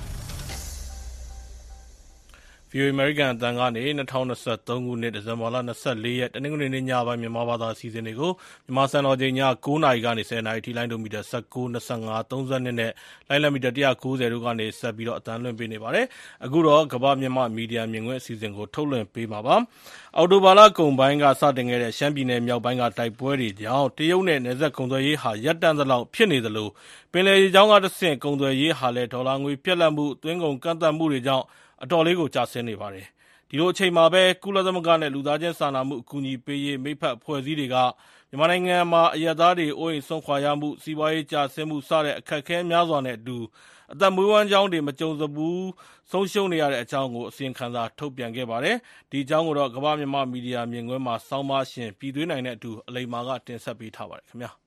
ဗီအိုအေ American အသံကနေ၂၀၂၃ခုနှစ်ဒီဇင်ဘာလ၂၄ရက်တနင်္ဂနွေနေ့ညပိုင်းမြန်မာဘာသာအစီအစဉ်တွေကိုမြန်မာစံတော်ချိန်ည၉နာရီကနေ၁၀နာရီထိလိုင်းဒိုမီတာ၁၉ ၂၅ ၃၂နဲ့လိုင်းလံမီတာ၁၉၀တို့ကနေဆက်ပြီးတော့အသံလွှင့်ပေးနေပါတယ်။အခုတော့ကမ္ဘာမြန်မာမီဒီယာမြင်ကွင်းအစီအစဉ်ကိုထုတ်လွှင့်ပေးမှာပါ။အော်တိုဘာလကုန်ပိုင်းကစတင်ခဲ့တဲ့ရှမ်းပြည်နယ်မြောက်ပိုင်းကတိုက်ပွဲတွေကြောင့်တရုတ်နဲ့နယ်စပ်ကုန်သွယ်ရေးဟာရပ်တန့်သလောက်ဖြစ်နေသလိုပင်လယ်ရေကြောင်းကတဆင့်ကုန်သွယ်ရေးဟာလည်းဒေါ်လာငွေပြတ်လတ်မှုသွင်းကုန်ကန့်သတ်မှုတွေကြောင့်အတော်လေးကိုကျဆင်းနေပါတယ်။ဒီလိုအချိန်မှာပဲကုလသမဂ္ဂနဲ့လူသားချင်းစာနာမှုအကူအညီပေးရေးမိတ်ဖက်အဖွဲ့အစည်းတွေကမြန်မာနိုင်ငံမှာအရပ်သားတွေအိုးအိမ်ဆုံးခွာရမှုစီးပွားရေးကျဆင်းမှုစတဲ့အခက်အခဲများစွာနဲ့အတူအသက်မွေးဝမ်းကြောင်းတွေမကြုံစဘူးဆုံးရှုံးနေရတဲ့အကြောင်းကိုအစီရင်ခံစာထုတ်ပြန်ခဲ့ပါတယ်။ဒီအကြောင်းကိုတော့ကမ္ဘာမြန်မာမီဒီယာမြင်ကွင်းမှာစောင်းပါရှင်ပြည်သွေးနိုင်တဲ့အတူအလိမ္မာကတင်ဆက်ပေးထားပါတယ်ခင်ဗျာ။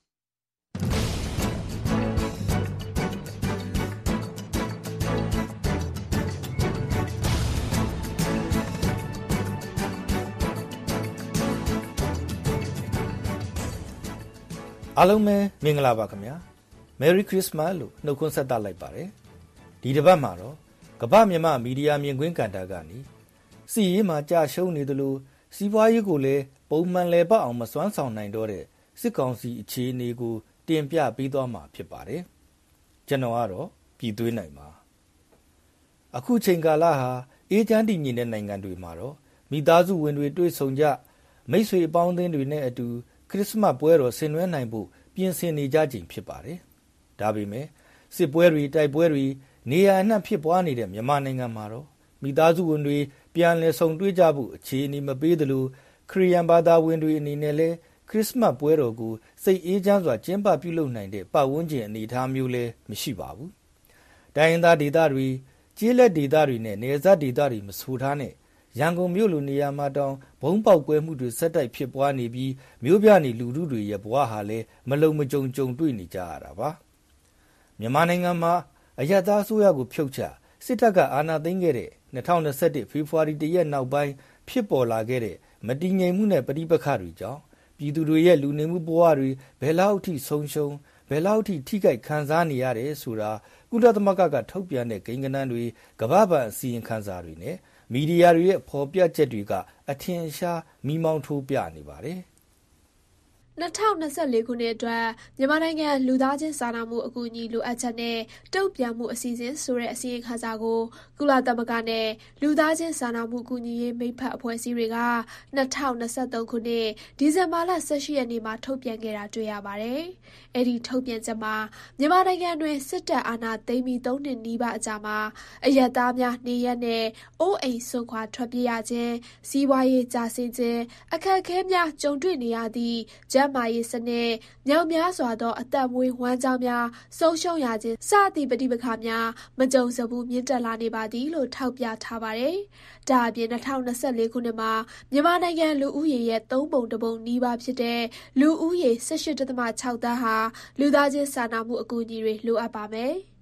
အားလုံးပဲမင်္ဂလာပါခင်ဗျာ Merry Christmas လို့နှုတ်ခွန်းဆက်သလိုက်ပါတယ်ဒီတစ်ပတ်မှာတော့ကမ္ဘာမြန်မာမီဒီယာမြင်ကွင်းကဏ္ဍကနေစီရေးမှာကြာရှုံးနေသလိုစီးပွားရေးကိုလည်းပုံမှန်လည်ပတ်အောင်မစွမ်းဆောင်နိုင်တော့တဲ့စစ်ကောင်စီအခြေအနေကိုတင်ပြပေးသွားမှာဖြစ်ပါတယ်ကျွန်တော်ကတော့ပြည်သွေးနိုင်ပါအခုချိန်ကာလဟာအေဂျန်တီညီတဲ့နိုင်ငံတွေမှာတော့မိသားစုဝင်တွေတွေ့ဆုံကြမိတ်ဆွေအပေါင်းအသင်းတွေနဲ့အတူခရစ်စမတ်ပွဲတော်ဆင်နွှဲနိုင်ဖို့ပြင်ဆင်နေကြချိန်ဖြစ်ပါတယ်။ဒါပေမဲ့စစ်ပွဲတွေတိုက်ပွဲတွေနေရာအနှံ့ဖြစ်ပွားနေတဲ့မြန်မာနိုင်ငံမှာတော့မိသားစုဝင်တွေပြန်လည်ဆုံတွေ့ကြဖို့အခြေအနေမပေးသလိုခရစ်ယာန်ဘာသာဝင်တွေအနေနဲ့လည်းခရစ်စမတ်ပွဲတော်ကိုစိတ်အေးချမ်းစွာကျင်းပပြုလုပ်နိုင်တဲ့ပတ်ဝန်းကျင်အနေအထားမျိုးလည်းမရှိပါဘူး။တိုင်းရင်းသားဒေသတွေကျေးလက်ဒေသတွေနဲ့နယ်စပ်ဒေသတွေမဆိုထားနဲ့ရန်ကုန်မြို့လိုနေရာမှာတောင်ဘုံပေါက်ကွဲမှုတွေဆက်တိုက်ဖြစ်ပွားနေပြီးမြို့ပြနေလူထုတွေရဲ့ဘဝဟာလည်းမလုံမကြုံကြုံတွေ့နေကြရတာပါမြန်မာနိုင်ငံမှာအယက်သားအစိုးရကိုဖြုတ်ချစစ်တပ်ကအာဏာသိမ်းခဲ့တဲ့၂၀၂၁ဖေဖော်ဝါရီလရက်နောက်ပိုင်းဖြစ်ပေါ်လာခဲ့တဲ့မတည်ငြိမ်မှုနဲ့ပဋိပက္ခတွေကြောင့်ပြည်သူတွေရဲ့လူနေမှုဘဝတွေဘယ်လောက်ထိဆုံးရှုံးဘယ်လောက်ထိထိခိုက်ခံစားနေရတယ်ဆိုတာကုလသမဂ္ဂကထုတ်ပြန်တဲ့ကိန်းဂဏန်းတွေကမ္ဘာ့ဘဏ်အစီရင်ခံစာတွေနဲ့မီဒီယာတွေရဲ့ဖော်ပြချက်တွေကအထင်ရှားမိမောင်းထိုးပြနေပါတယ်။၂၀၂၄ခုနှစ်အတွက်မြန်မာနိုင်ငံလူသားချင်းစာနာမှုအကူအညီလိုအပ်ချက်နဲ့တုံ့ပြန်မှုအစီအစဉ်ဆိုတဲ့အစီရင်ခံစာကိုကုလသမဂ္ဂနဲ့လူသားချင်းစာနာမှုအကူအညီရေးမိတ်ဖက်အဖွဲ့အစည်းတွေက၂၀၂၃ခုနှစ်ဒီဇင်ဘာလ၁၈ရက်နေ့မှာထုတ်ပြန်ခဲ့တာတွေ့ရပါတယ်။အဲ့ဒီထုတ်ပြန်ချက်မှာမြန်မာနိုင်ငံတွင်စစ်တပ်အာဏာသိမ်းပြီးသုံးနှစ်နီးပါးအကြာမှာအရက်သားများနေရက်နဲ့အိုးအိမ်ဆွန့်ခွာထွက်ပြေးရခြင်းစီးပွားရေးကျဆင်းခြင်းအခက်အခဲများကြုံတွေ့နေရသည့်ကျန်းမာရေးစနစ်မြောက်များစွာသောအသက်မွေးဝမ်းကြောင်းများဆုံးရှုံးရခြင်းစသည့်ပဋိပက္ခများမကြုံစဘူးမြင့်တက်လာနေပါသည်လို့ထောက်ပြထားပါတယ်။ဒါအပြင်၂၀၂၄ခုနှစ်မှာမြန်မာနိုင်ငံလူဦးရေရဲ့သုံးပုံတစ်ပုံနီးပါးဖြစ်တဲ့လူဦးရေ၁၈.၆သန်းဟာလူသားချင်းစာနာမှုအကူအညီတွေလိုအပ်ပါမယ်။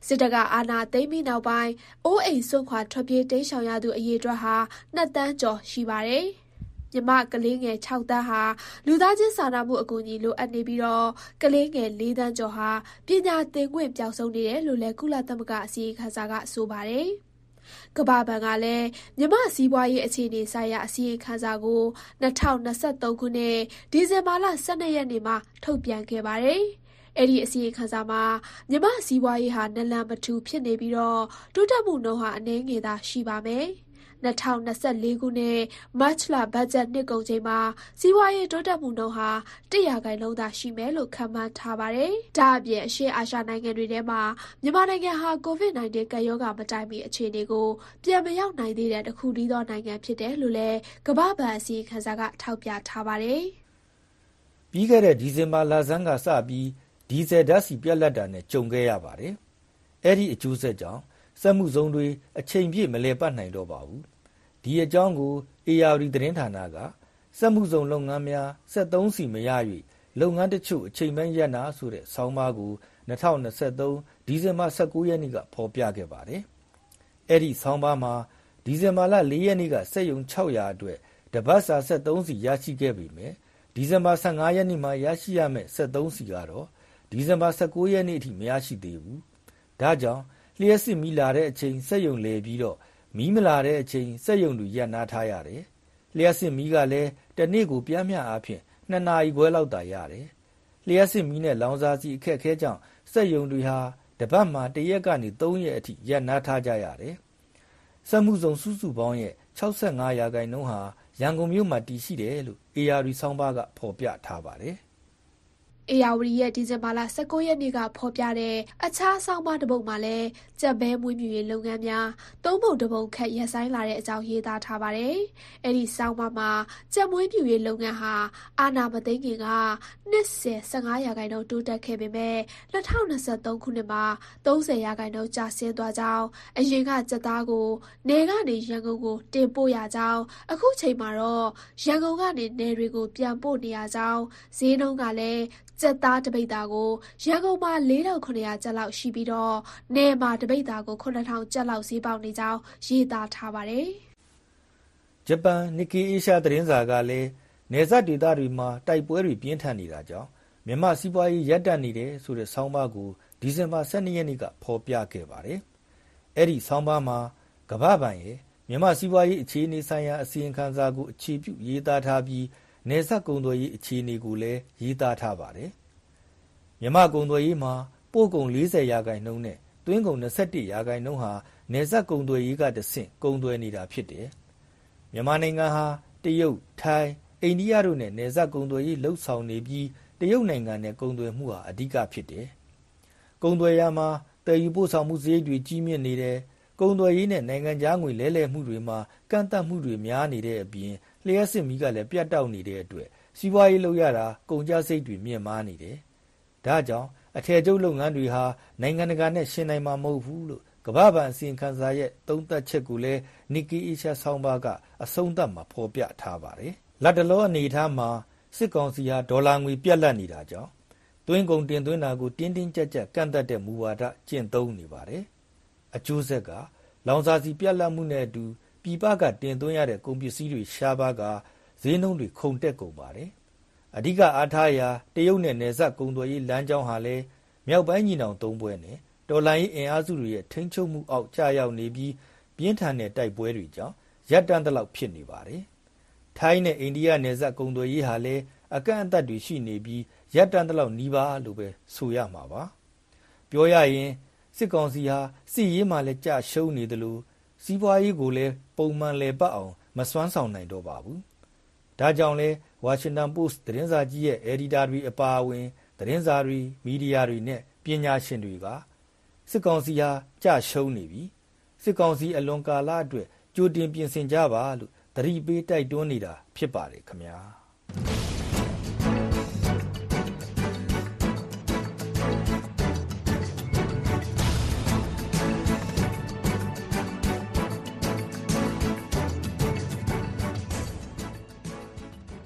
စစ်တပ်ကအာဏာသိမ်းပြီးနောက်ပိုင်းအိုးအိမ်စွန့်ခွာထွက်ပြေးတိမ်းရှောင်ရသူအရေအတွက်ဟာနှစ်သန်းကျော်ရှိပါတယ်။မြမကလေးငယ်၆သန်းဟာလူသားချင်းစာနာမှုအကူအညီလိုအပ်နေပြီးတော့ကလေးငယ်၄သန်းကျော်ဟာပညာသင်ခွင့်ပျောက်ဆုံးနေတယ်လို့လည်းကုလသမဂ္ဂအစည်းအဝေးခန်းစာကဆိုပါတယ်။ကမ္ဘာဘဏ်ကလည်းမြမစီးပွားရေးအခြေအနေဆိုင်ရာအစည်းအဝေးခန်းစာကို၂၀၂၃ခုနှစ်ဒီဇင်ဘာလ၁၂ရက်နေ့မှာထုတ်ပြန်ခဲ့ပါတယ်။အဲ့ဒီအစည်းအဝေးခန်းစာမှာမြမစီးပွားရေးဟာနလန်မထူဖြစ်နေပြီးတော့တိုးတက်မှုနှုန်းဟာအနည်းငယ်သာရှိပါမယ်။၂၀၂၄ခုနှစ်မတ်လဘတ်ဂျက်နှစ်ကုန်ချိန်မှာစီးပွားရေးတိုးတက်မှုနှုန်းဟာတစ်ရာခိုင်နှုန်းသာရှိမယ်လို့ခန့်မှန်းထားပါတယ်။ဒါအပြင်အရှေ့အာရှနိုင်ငံတွေထဲမှာမြန်မာနိုင်ငံဟာကိုဗစ်၁၉ ကပ်ရောဂါမတိုင်မီအခြေအနေကိုပြန်မရောက်နိုင်သေးတဲ့တစ်ခုတည်းသောနိုင်ငံဖြစ်တယ်လို့လည်းကမ္ဘာ့ဘဏ်အစည်းအဝေးခန်းစာကထောက်ပြထားပါတယ်။ပြီးခဲ့တဲ့ဒီဇင်ဘာလဆန်းကစပြီးဒီဇယ်ဓာတ်ဆီပြတ်လတ်တာနဲ့ကြုံခဲ့ရပါတယ်။အဲ့ဒီအကျိုးဆက်ကြောင့်စက်မှုစုံတွေအချိန်ပြည့်မလည်ပတ်နိုင်တော့ပါဘူး။ဒီအကြောင်းကိုအေယာဝတီသတင်းဌာနကစက်မှုစုံလုပ်ငန်းများစက်သုံးဆီမရ၍လုပ်ငန်းတချို့အချိန်ပိုင်းရပ်နာဆိုတဲ့ဆောင်းပါးကို၂၀၂၃ဒီဇင်ဘာ၁၉ရက်နေ့ကဖော်ပြခဲ့ပါတယ်။အဲ့ဒီဆောင်းပါးမှာဒီဇင်ဘာလ၄ရက်နေ့ကစက်ရုံ၆၀၀အတွက်တပတ်စာစက်သုံးဆီရရှိခဲ့ပေမဲ့ဒီဇင်ဘာ၁၅ရက်နေ့မှာရရှိရမယ့်စက်သုံးဆီကတော့ဒီဇင်ဘာ၁၉ရက်နေ့အထိမရရှိသေးဘူး။ဒါကြောင့်လျှက်စစ်မီလာတဲ့အချိန်စက်ရုံလည်ပြီးတော့မီးမလာတဲ့အချိန်စက်ရုံတွေရပ်နားထားရတယ်။လျှက်စစ်မီးကလည်းတစ်နေ့ကိုပြင်းပြအားဖြင့်နှစ်နာရီခွဲလောက်သာရတယ်။လျှက်စစ်မီးနဲ့လောင်စာဆီအခက်အခဲကြောင့်စက်ရုံတွေဟာတပတ်မှာတစ်ရက်ကနေသုံးရက်အထိရပ်နားထားကြရတယ်။စက်မှုစုံစုစုပေါင်းရဲ့၆၅ရာခိုင်နှုန်းဟာရန်ကုန်မြို့မှာတည်ရှိတယ်လို့အေယာရီဆောင်းပါးကဖော်ပြထားပါတယ်။အေယာဝတီရဲ့ဒီဇင်ဘာလ၁၉ရက်နေ့ကဖော်ပြတဲ့အခြားဆောင်းပါးတစ်ပုဒ်မှာလည်းကြက်ဘဲမွေးမြူရေးလုပ်ငန်းများသုံးပုံတစ်ပုံခက်ရပ်ဆိုင်းလာတဲ့အကြောင်းရေးသားထားပါတယ်။အဲ့ဒီဆောင်းပါးမှာကြက်မွေးမြူရေးလုပ်ငန်းဟာအာဏာမသိမ်းခင်ကနှစ်စဉ်၁၅ရာခိုင်နှုန်းတိုးတက်ခဲ့ပေမဲ့၂၀၂၃ခုနှစ်မှာ၃၀ရာခိုင်နှုန်းကျဆင်းသွားကြောင်းအရင်ကကြက်သားကိုနေကနေရန်ကုန်ကိုတင်ပို့ရကြောင်းအခုချိန်မှာတော့ရန်ကုန်ကနေနယ်တွေကိုပြန်ပို့နေရကြောင်းဈေးနှုန်းကလည်းကြက်သားတပိတ်သားကိုရန်ကုန်မှာ၄ထောင်၇ရာကျပ်လောက်ရှိပြီးတော့နယ်မှာတပိတ်သားကို၇ထောင်ကျပ်လောက်ဈေးပေါက်နေကြောင်းရေးသားထားပါတယ်။ဂျပန်နစ်ကီအေးရှားသတင်းစာကလည်းနယ်စပ်ဒေသတွေမှာတိုက်ပွဲတွေပြင်းထန်နေတာကြောင့်မြန်မာစီးပွားရေးရပ်တန့်နေတယ်ဆိုတဲ့ဆောင်းပါးကိုဒီဇင်ဘာ၁၂ရက်နေ့ကဖော်ပြခဲ့ပါတယ်။အဲ့ဒီဆောင်းပါးမှာကမ္ဘာ့ဘဏ်ရဲ့မြန်မာစီးပွားရေးအခြေအနေဆိုင်ရာအစီရင်ခံစာကိုအခြေပြုရေးသားထားပြီးနယ်စပ်ကုန်သွယ်ရေးအခြေအနေကိုလည်းရေးသားထားပါတယ်။မြန်မာကုန်သွယ်ရေးမှာပို့ကုန်၄၀ရာခိုင်နှုန်းနဲ့သွင်းကုန်၂၁ရာခိုင်နှုန်းဟာနယ်စပ်ကုန်သွယ်ရေးကတဆင့်ကုန်သွယ်နေတာဖြစ်တယ်။မြန်မာနိုင်ငံဟာတရုတ်၊ထိုင်း၊အိန္ဒိယတို့နဲ့နယ်စပ်ကုန်သွယ်ရေးလှုပ်ဆောင်နေပြီးတရုတ်နိုင်ငံနဲ့ကုန်သွယ်မှုဟာအဓိကဖြစ်တယ်။ကုန်သွယ်ရာမှာတည်ယူပို့ဆောင်မှုစရိတ်တွေကြီးမြင့်နေတယ်။ကုန်သွယ်ရေးနဲ့နိုင်ငံခြားငွေလဲလှယ်မှုတွေမှာကန့်သတ်မှုတွေများနေတဲ့အပြင်လျှက်စစ်မီးကလည်းပြတ်တောက်နေတဲ့အတွက်စီးပွားရေးလုပ်ရတာကုန်ကျစရိတ်တွေမြင့်မားနေတယ်။ဒါကြောင့်အထည်ချုပ်လုပ်ငန်းတွေဟာနိုင်ငံတကာနဲ့ရှင်နိုင်မှာမဟုတ်ဘူးလို့ကမ္ဘာ့ဘဏ်အစီရင်ခံစာရဲ့သုံးသပ်ချက်ကိုလည်းနစ်ကီအေးရှားဆောင်းပါးကအဆုံးသတ်မှာဖော်ပြထားပါတယ်။လက်တလောအနေအထားမှာစစ်ကောင်စီဟာဒေါ်လာငွေပြတ်လတ်နေတာကြောင့်သွင်းကုန်တင်သွင်းတာကိုတင်းတင်းကြပ်ကြပ်ကန့်သတ်တဲ့မူဝါဒကျင့်သုံးနေပါတယ်။အကျိုးဆက်ကလောင်စာဆီပြတ်လတ်မှုနဲ့အတူပြည်ပကတင်သွင်းရတဲ့ကုန်ပစ္စည်းတွေရှားပါးကဈေးနှုန်းတွေခုန်တက်ကုန်ပါတယ်။အဓိကအားထားရာတရုတ်နဲ့နယ်စပ်ကုန်သွယ်ရေးလမ်းကြောင်းဟာလည်းမြောက်ပိုင်းညီနောင်သုံးဘွဲနဲ့ဒေါ်လာရေးအင်အားစုတွေရဲ့ထိန်းချုပ်မှုအောက်ကျရောက်နေပြီးပြင်းထန်တဲ့တိုက်ပွဲတွေကြောင့်ရပ်တန့်သလောက်ဖြစ်နေပါတယ်။ထိုင်းနဲ့အိန္ဒိယနယ်စပ်ကုန်သွယ်ရေးဟာလည်းအကန့်အသတ်တွေရှိနေပြီးရပ်တန့်သလောက်နီးပါးလို့ပဲဆိုရမှာပါ။ပြောရရင်စစ်ကောင်စီဟာစစ်ရေးမှာလည်းကြရှုံးနေတယ်လို့စီးပွားရေးကိုလည်းပုံမှန်လည်ပတ်အောင်မစွမ်းဆောင်နိုင်တော့ပါဘူး။ဒါကြောင့်လဲဝါရှင်တန်ပို့စ်သတင်းစာကြီးရဲ့အယ်ဒီတာတွေအပါအဝင်သတင်းစာတွေမီဒီယာတွေနဲ့ပညာရှင်တွေကစစ်ကောင်စီဟာကြရှုံးနေပြီစစ်ကောင်စီအလွန်ကာလအတွက်ကြိုတင်ပြင်ဆင်ကြပါလို့သတိပေးတိုက်တွန်းနေတာဖြစ်ပါတယ်ခင်ဗျာ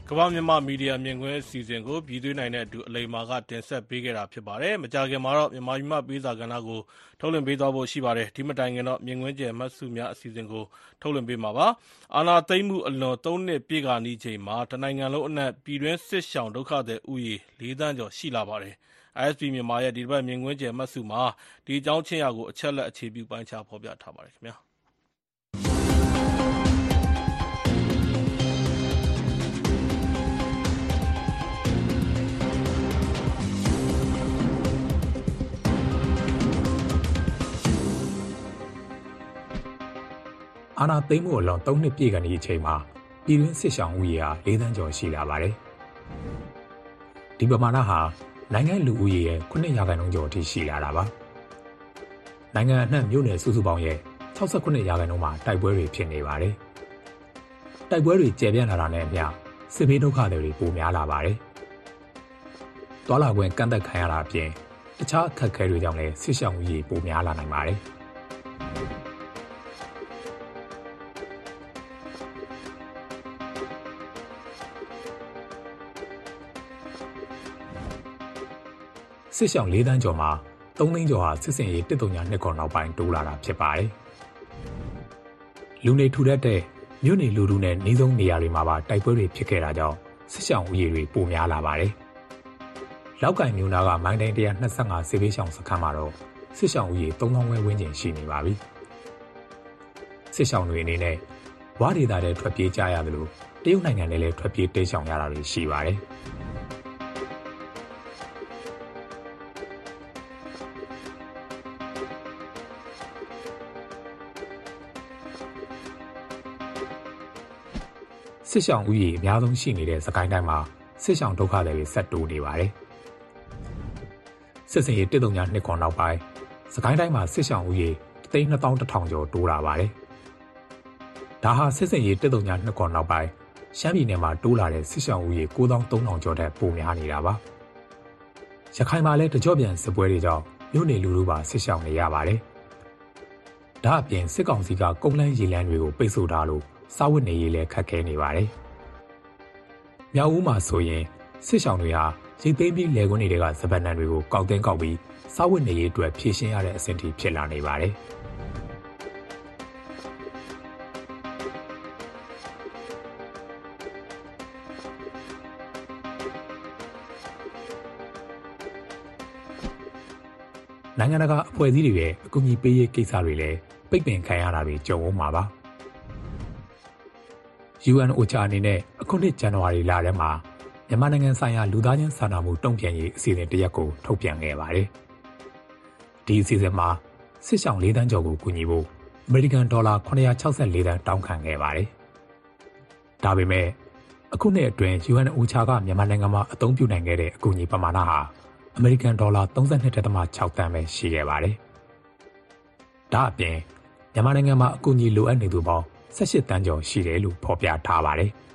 ကမ္ဘာမြန်မာမီဒီယာမြင်ကွင်းအစီအစဉ်ကိုပြည်သွေးနိုင်တဲ့အတူအလိမ္မာကတင်ဆက်ပေးခဲ့တာဖြစ်ပါတယ်။မကြာခင်မှာတော့မြန်မာပြည်မှာပေးစာကဏ္ဍကိုထုတ်လွှင့်ပေးသွားဖို့ရှိပါတယ်။ဒီမတိုင်ခင်တော့မြင်ကွင်းကျယ်မှတ်စုများအစီအစဉ်ကိုထုတ်လွှင့်ပေးမှာပါ။အာဏာသိမ်းမှုအလွန်သုံးနှစ်ပြည့်ခါနီးချိန်မှာတနိုင်ငံလုံးအနှံ့ပြည်တွင်းစစ်ရှောင်ဒုက္ခသည်ဥယျာဉ်လေးသန်းကျော်ရှိလာပါတယ်။ I S B မြန်မာရဲ့ဒီတစ်ပတ်မြင်ကွင်းကျယ်မှတ်စုမှာဒီအကြောင်းချင်းရာကိုအချက်လက်အခြေပြုပိုင်းခြားဖော်ပြထားပါတယ်ခင်ဗျာ။အာဏာသိမ်းမှုအလွန်သုံးနှစ်ပြည့်ကနေအချိန်မှာပြည်တွင်းစစ်ရှောင်ဦးရေဟာလေးသန်းကျော်ရှိလာပါတယ်။ဒီပမာဏဟာနိုင်ငံလူဦးရေရဲ့ခုနှစ်ရာခိုင်နှုန်းကျော်အထိရှိလာတာပါ။နိုင်ငံအနှံ့မြို့နယ်စုစုပေါင်းရဲ့၆၉ရာခိုင်နှုန်းမှာတိုက်ပွဲတွေဖြစ်နေပါတယ်။တိုက်ပွဲတွေကျယ်ပြန့်လာတာနဲ့အမျှစစ်ဘေးဒုက္ခတွေပိုများလာပါတယ်။တွာလာခွင့်ကန့်သက်ခံရတာအပြင်တခြားအခက်အခဲတွေကြောင့်လည်းစစ်ရှောင်ဦးရေပိုများလာနိုင်ပါတယ်။စစ်ရှောင်လေးသန်းကျော်မှာသုံးသိန်းကျော်ဟာစစ်စင်ရေးတစ်တုံညာနှစ်ခေါ်နောက်ပိုင်းတိုးလာတာဖြစ်ပါတယ်။လူနေထူထပ်တဲ့မြို့နေလူထုနဲ့နှီးဆုံးနေရာတွေမှာပါတိုက်ပွဲတွေဖြစ်ခဲ့တာကြောင့်စစ်ရှောင်ဦးရေတွေပိုများလာပါတယ်။လောက်ကင်မြို့နာကမိုင်းတိုင်းတစ်ရာနှစ်ဆယ့်ငါစစ်ဘေးရှောင်စခန်းမှာတော့စစ်ရှောင်ဦးရေသုံးသောင်းဝန်းကျင်ရှိနေပါပြီ။စစ်ရှောင်တွေအနေနဲ့ဝါဒေသထဲထွက်ပြေးကြရတယ်လို့တရုတ်နိုင်ငံနဲ့လည်းထွက်ပြေးတိမ်းရှောင်ရတာတွေရှိပါတယ်။စစ်ရှောင်ဦးရေအများဆုံးရှိနေတဲ့စကိုင်းတိုင်းမှာစစ်ရှောင်ဒုက္ခသည်တွေဆက်တိုးနေပါတယ်။စစ်စင်ရေးတစ်တုံညာနှစ်ခေါ်နောက်ပိုင်းစကိုင်းတိုင်းမှာစစ်ရှောင်ဦးရေတစ်သိန်းနှစ်သောင်းတစ်ထောင်ကျော်တိုးလာပါတယ်။ဒါဟာစစ်စင်ရေးတစ်တုံညာနှစ်ခေါ်နောက်ပိုင်းရှမ်းပြည်နယ်မှာတိုးလာတဲ့စစ်ရှောင်ဦးရေကိုးသောင်းသုံးထောင်ကျော်တဲ့ပိုများနေတာပါ။ရခိုင်မှာလည်းတကြော့ပြန်စစ်ပွဲတွေကြောင့်မြို့နေလူထုပါစစ်ရှောင်နေရပါတယ်။ဒါအပြင်စစ်ကောင်စီကကုန်းလန်းရေလန်းတွေကိုပိတ်ဆို့ထားလို့စားဝတ်နေရေးလည်းခက်ခဲနေပါတယ်။မြောက်ဦးမှာဆိုရင်စစ်ရှောင်တွေဟာရိတ်သိမ်းပြီးလယ်ကွင်းတွေကစပန်နံတွေကိုကောက်တင်းကောက်ပြီးစားဝတ်နေရေးအတွက်ဖြည့်ရှင်းရတဲ့အဆင့်ထိဖြစ်လာနေပါတယ်။နိုင်ငံတကာအဖွဲ့အစည်းတွေရဲ့အကူအညီပေးရေးကိစ္စတွေလည်းပိတ်ပင်ခံရတာတွေကြုံဦးမှာပါ။ U N O C H A အနေနဲ့အခုနှစ်ဇန်နဝါရီလထဲမှာမြန်မာနိုင်ငံဆိုင်ရာလူသားချင်းစာနာမှုတုံ့ပြန်ရေးအစီအစဉ်တစ်ရပ်ကိုထုတ်ပြန်ခဲ့ပါတယ်။ဒီအစီအစဉ်မှာစစ်ရှောင်လေးသန်းကျော်ကိုကူညီဖို့အမေရိကန်ဒေါ်လာခုနှစ်ရာခြောက်ဆယ်လေးသန်းတောင်းခံခဲ့ပါတယ်။ဒါပေမဲ့အခုနှစ်အတွင်း U N O C H A ကမြန်မာနိုင်ငံမှာအသုံးပြုနိုင်ခဲ့တဲ့အကူအညီပမာဏဟာအမေရိကန်ဒေါ်လာသုံးဆယ့်နှစ်ဒသမခြောက်သန်းပဲရှိခဲ့ပါတယ်။ဒါအပြင်မြန်မာနိုင်ငံမှာအကူအညီလိုအပ်နေသူပေါင်းဆယ့်ရှစ်တန်းကျော်ရှိတယ်လို့ဖော်ပြထားပါတယ်။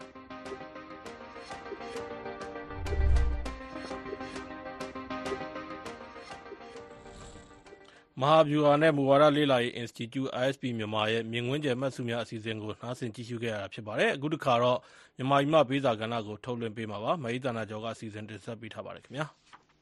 မဟာဗျူဟာနဲ့မူဝါဒလေ့လာရေး Institute I S B မြန်မာရဲ့မြင်ကွင်းကျယ်မှတ်စုများအစီအစဉ်ကိုနားဆင်ကြည့်ရှုခဲ့ရတာဖြစ်ပါတယ်။အခုတစ်ခါတော့မြန်မာပြည်မှာပေးစာကဏ္ဍကိုထုတ်လွှင့်ပေးမှာပါ။မဟိတနာကျော်ကအစီအစဉ်တင်ဆက်ပေးထားပါတယ်ခင်ဗျာ။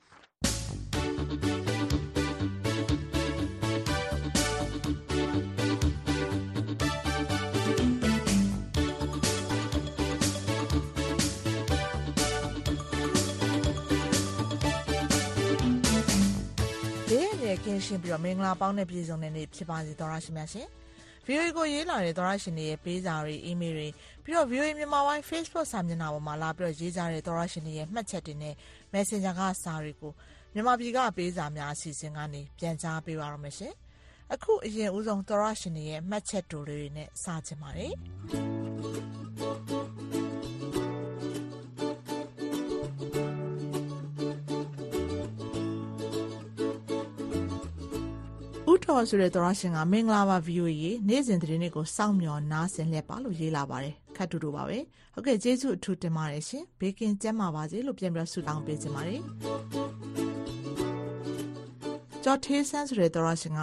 ကင်းရှင်းပြီးတော့မင်္ဂလာပေါင်းနဲ့ပြည်စုံတဲ့နေ့ဖြစ်ပါစေသောရရှိမြရှင်။ ဗီအိုအေ ကိုရေးလာတဲ့သောရရှင်တွေရဲ့ပေးစာတွေအီးမေးလ်တွေပြီးတော့ ဗီအိုအေ မြန်မာပိုင်း Facebook စာမျက်နှာပေါ်မှာလာပြီးတော့ရေးကြတဲ့သောရရှင်တွေရဲ့မှတ်ချက်တွေနဲ့ Messenger ကစာတွေကိုမြန်မာပြည်ကပေးစာများအစီအစဉ်ကနေပြန်ကြားပေးပါရမရှင်။အခုအရင်ဦးဆုံးသောရရှင်တွေရဲ့မှတ်ချက်တွေနဲ့စချင်ပါတယ်။ဦးတော်ဆိုတဲ့သောရရှင်ကမင်္ဂလာပါ ဗီအိုအေနေ့စဉ်သတင်းတွေကိုစောင့်မျှော်နားဆင်လျက်ပါလို့ရေးလာပါတယ်ခတ်တူတူပါပဲဟုတ်ကဲ့ကျေးဇူးအထူးတင်ပါတယ်ရှင်ဘေးကင်းကျန်းမာပါစေလို့ပြန်ပြီးဆုတောင်းပေးချင်ပါတယ်ကျော်ထေးဆန်းဆိုတဲ့သောရရှင်ကတော့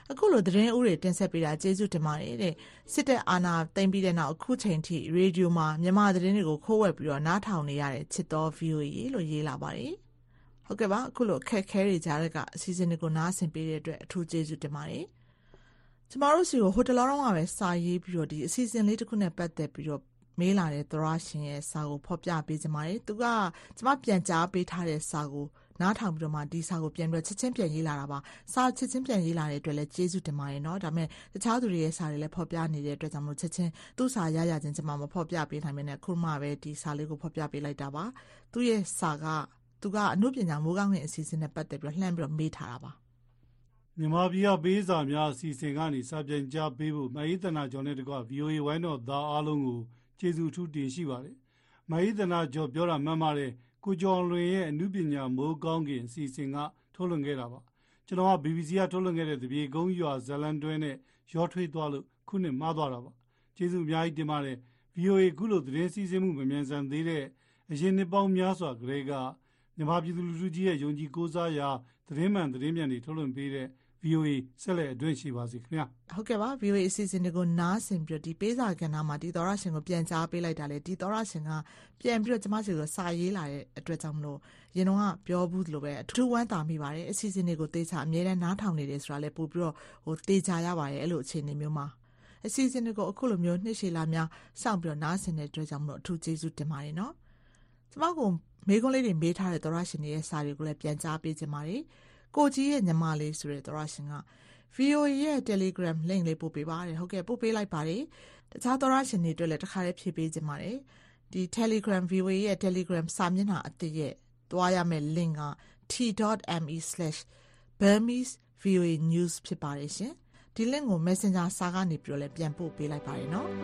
အခုလိုသတင်းဥတွေတင်ဆက်ပေးတာကျေးဇူးတင်ပါတယ်တဲ့စစ်တပ်အာဏာသိမ်းပြီးတဲ့နောက်အခုချိန်ထိရေဒီယိုမှာမြန်မာသတင်းတွေကိုခိုးဝှက်ပြီးတော့နားထောင်နေရတဲ့ချစ်တော် ဗီအိုအေ လို့ရေးလာပါတယ်ဟုတ်ကဲ့ပါအခုလိုခက်ခဲတွေကြားရကအစီအစဉ်တွေကိုနားဆင်ပေးတဲ့အတွက်အထူးကျေးဇူးတင်ပါတယ်ကျမတို့စီကိုဟိုတလောတော့မှပဲစာရေးပြီးတော့ဒီအစီအစဉ်လေးတစ်ခုနဲ့ပတ်သက်ပြီးတော့မေးလာတဲ့သရရှင်ရဲ့စာကိုဖော်ပြပေးကြပါတယ်သူကကျမပြန်ကြားပေးထားတဲ့စာကိုနားထောင်ပြီးတော့မှဒီစာကိုပြန်ပြီးချက်ချင်းပြန်ရေးလာတာပါစာချက်ချင်းပြန်ရေးလာတဲ့အတွက်လည်းကျေးဇူးတင်ပါတယ်เนาะဒါပေမဲ့တခြားသူတွေရဲ့စာတွေလည်းဖော်ပြနေတဲ့အတွက်ကြောင့်မလို့ချက်ချင်းသူ့စာရရချင်းကျမမဖော်ပြပေးနိုင်မနဲ့ခုမှပဲဒီစာလေးကိုဖော်ပြပေးလိုက်တာပါသူ့ရဲ့စာကသူကအမှုပညာမိုးကောင်းတဲ့အစီအစဉ်နဲ့ပတ်သက်ပြီးလှမ်းပြီးတော့မေးထားတာပါမြန်မာပြည်ကပေးစာများအစီအစဉ်ကနေစာပြန်ကြားပေးဖို့မဟိတနာကျော်နဲ့တကွ ဗီအိုအေ ဝိုင်းတော်သားအားလုံးကိုကျေးဇူးထူးတင်ရှိပါတယ်မဟိတနာကျော်ပြောတာမှန်ပါတယ်ကိုကျော်လွင်ရဲ့အမှုပညာမိုးကောင်းခင်အစီအစဉ်ကထုတ်လွှင့်ခဲ့တာပါကျွန်တော်က ဘီဘီစီ ကထုတ်လွှင့်ခဲ့တဲ့တပြေကုန်းရွာဇလန်တွဲနဲ့ရောထွေးသွားလို့ခုနှစ်မှားသွားတာပါကျေးဇူးအများကြီးတင်ပါတယ် ဗီအိုအေ ခုလိုသတင်းစီစဉ်မှုမမြန်ဆန်သေးတဲ့အရင်နှစ်ပေါင်းများစွာကလေးကမြန်မာပြည်သူလူထုကြီးရဲ့ယုံကြည်ကိုးစားရာသတင်းမှန်သတင်းမြန်တွေထုတ်လွှင့်ပေးတဲ့ ဗီအိုအေ ဆက်လက်အတွင်းရှိပါစေခင်ဗျာဟုတ်ကဲ့ပါ ဗီအိုအေ အစီအစဉ်တွေကိုနားဆင်ပြီးဒီပေးစာကဏ္ဍမှာဒီသောရရှင်ကိုပြန်ကြားပေးလိုက်တာလေဒီသောရရှင်ကပြန်ပြီးတော့ကျမစီကိုစာရေးလာတဲ့အတွက်ကြောင့်မလို့ရင်တော့ပြောဘူးလို့ပဲအထူးဝမ်းသာမိပါတယ်အစီအစဉ်တွေကိုတေချာအမြဲတမ်းနားထောင်နေတယ်ဆိုတာလည်းပို့ပြီးတော့ဟိုတေချာရပါတယ်အဲ့လိုအခြေအနေမျိုးမှာအစီအစဉ်တွေကိုအခုလိုမျိုးနှစ်ရှည်လာများစောင့်ပြီးတော့နားဆင်တဲ့အတွက်ကြောင့်မလို့အထူးကျေးဇူးတင်ပါတယ်နော်ကျမကိုမေခွန်းလေးတွေမေးထားတဲ့သောရရှင်ရဲ့စာတွေကိုလည်းပြန်ကြားပေးခြင်းပါတယ်ကိုကြီးရဲ့ညီမလေးဆိုတဲ့သောရရှင်က ဗီအိုအေ ရဲ့ Telegram link လေးပို့ပေးပါတယ်ဟုတ်ကဲ့ပို့ပေးလိုက်ပါတယ်တခြားသောရရှင်တွေအတွက်လည်းတစ်ခါလေးဖြည့်ပေးခြင်းပါတယ်ဒီ Telegram ဗီအိုအေ ရဲ့ Telegram စာမျက်နှာအသစ်ရဲ့တွားရမယ့် link က t dot m e slash burmese v o a news ဖြစ်ပါတယ်ရှင်ဒီ link ကို Messenger စာကနေပြီးတော့လည်းပြန်ပို့ပေးလိုက်ပါတယ်နော်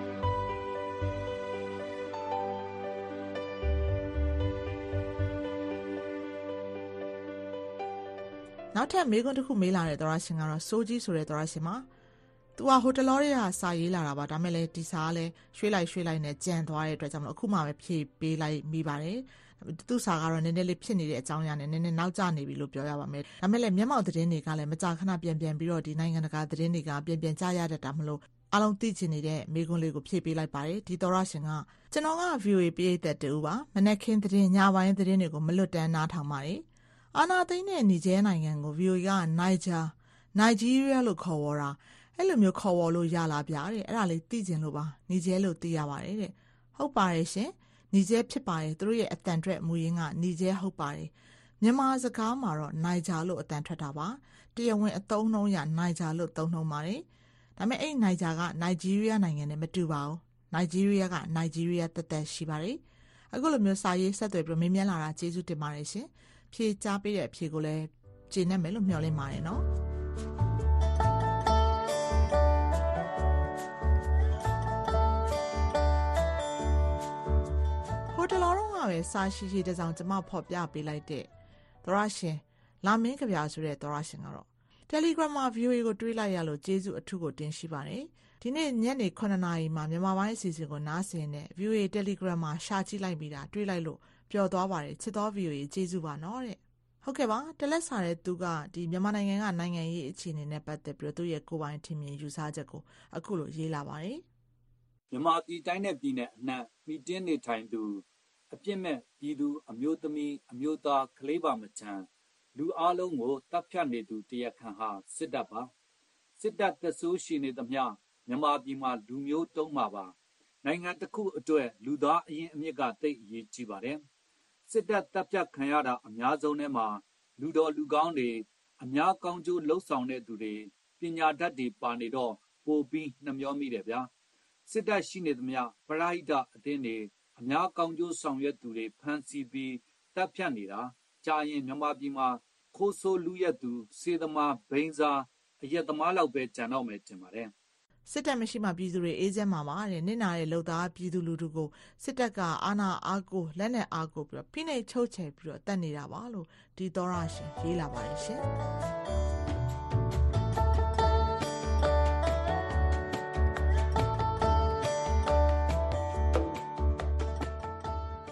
နောက်ထပ်မေးခွန်းတစ်ခုမေးလာတဲ့သောရရှင်ကတော့စိုးကြီးဆိုတဲ့သောရရှင်မှာသူကဟိုတလောတွေကစာရေးလာတာပါဒါမဲ့လည်းဒီစာကလည်းရွှေ့လိုက်ရွှေ့လိုက်နဲ့ကြံသွားတဲ့အတွက်ကြောင့်မလို့အခုမှပဲဖြည့်ပေးလိုက်မိပါတယ်သူ့စာကတော့နည်းနည်းလေးဖြစ်နေတဲ့အကြောင်းအရာနဲ့နည်းနည်းနောက်ကျနေပြီလို့ပြောရပါမယ်ဒါမဲ့လည်းမျက်မှောက်သတင်းတွေကလည်းမကြာခဏပြန်ပြန်ပြီးတော့ဒီနိုင်ငံတကာသတင်းတွေကပြန်ပြန်ကြားရတတ်တာမလို့အားလုံးသိချင်နေတဲ့မေးခွန်းလေးကိုဖြည့်ပေးလိုက်ပါတယ်ဒီသောရရှင်ကကျွန်တော်က ဗီအိုအေ ပရိသတ်တူပါမနက်ခင်းသတင်းညပိုင်းသတင်းတွေကိုမလွတ်တမ်းနားထောင်ပါတယ်အာနာသိန်းနဲ့နီဂျဲနိုင်ငံကို ဗီအိုအေ ကနိုင်ဂျာနိုင်ဂျီးရီးယားလို့ခေါ်ဝေါ်တာအဲ့လိုမျိုးခေါ်ဝေါ်လို့ရလာပြတဲ့အဲ့ဒါလေးသိကျင်လို့ပါနီဂျဲလို့သိရပါတယ်တဲ့ဟုတ်ပါတယ်ရှင်နီဂျဲဖြစ်ပါတယ်သူတို့ရဲ့အတန်ထွက်မူရင်းကနီဂျဲဟုတ်ပါတယ်မြန်မာစကားမှာတော့နိုင်ဂျာလို့အတန်ထွက်တာပါတရားဝင်အသုံးနှုန်းရနိုင်ဂျာလို့သုံးနှုန်းပါတယ်ဒါပေမဲ့အဲ့နိုင်ဂျာကနိုင်ဂျီးရီးယားနိုင်ငံနဲ့မတူပါဘူးနိုင်ဂျီးရီးယားကနိုင်ဂျီးရီးယားတက်တက်ရှိပါတယ်အခုလိုမျိုးစာရေးဆက်သွယ်ပြီးမေးမြန်းလာတာကျေးဇူးတင်ပါတယ်ရှင်ဖြေကြားပေးတဲ့အဖြေကိုလည်းကျေနပ်မယ်လို့မျှော်လင့်ပါတယ်နော်ဟိုတလောတော့ကပဲစာရှိရှိတဲ့ဆောင်ကျမဖော်ပြပေးလိုက်တဲ့သောရရှင်လာမင်းကြပြဆိုတဲ့သောရရှင်ကတော့ Telegram မှာ ဗီအိုအေ ကိုတွေးလိုက်ရလို့ကျေးဇူးအထူးကိုတင်ရှိပါတယ်ဒီနေ့ညနေခုနှစ်နာရီမှာမြန်မာပိုင်းအစီအစဉ်ကိုနားဆင်တဲ့ ဗီအိုအေ Telegram မှာရှာကြည့်လိုက်ပြီးတာတွေးလိုက်လို့ပျော်သွားပါတယ်ချစ်တော် ဗီအိုအေ ကျေးဇူးပါနော်တဲ့ဟုတ်ကဲ့ပါတလက်စာတဲ့သူကဒီမြန်မာနိုင်ငံကနိုင်ငံရေးအခြေအနေနဲ့ပတ်သက်ပြီးတော့သူ့ရဲ့ကိုယ်ပိုင်ထင်မြင်ယူဆချက်ကိုအခုလိုရေးလာပါတယ်မြန်မာပြည်တိုင်းနဲ့ပြည်နယ်အနှံ့မိတင်းနေထိုင်သူအပြစ်မဲ့ပြည်သူအမျိုးသမီးအမျိုးသားကလေးပါမချမ်းလူအလုံးကိုတပ်ဖြတ်နေသူတရားခံဟာစစ်တပ်ပါစစ်တပ်တဆိုးရှိနေသမျှမြန်မာပြည်မှာလူမျိုးတုံးမှာပါနိုင်ငံတစ်ခုအတွက်လူသားအရင်အမြစ်ကတိတ်အရေးကြီးပါတယ်စစ်တပ်တပ်ဖြတ်ခံရတာအများဆုံးထဲမှာလူတော်လူကောင်းတွေအများကောင်းကျိုးလှုပ်ဆောင်တဲ့သူတွေပညာတတ်တွေပါနေတော့ပိုပြီးနှမျောမိတယ်ဗျာစစ်တပ်ရှိနေသမျှပရိဟိတအသင်းတွေအများကောင်းကျိုးဆောင်ရွက်သူတွေဖမ်းဆီးပြီးတပ်ဖြတ်နေတာကြာရင်မြန်မာပြည်မှာခိုးဆိုးလူရက်သူစေသမားဘိန်းစားအရက်သမားလောက်ပဲကြံတော့မယ်ထင်ပါတယ်စစ်တပ်မရှိမှပြည်သူတွေအေးချမ်းမှာပါတဲ့နစ်နာတဲ့လုံသားပြည်သူလူထုကိုစစ်တပ်ကအာဏာအားကိုလက်နဲ့အားကိုပြီးတော့ဖိနှိပ်ချုပ်ချယ်ပြီးတော့တတ်နေတာပါလို့ဒီသောရရှင်ရေးလာပါတယ်ရှင်န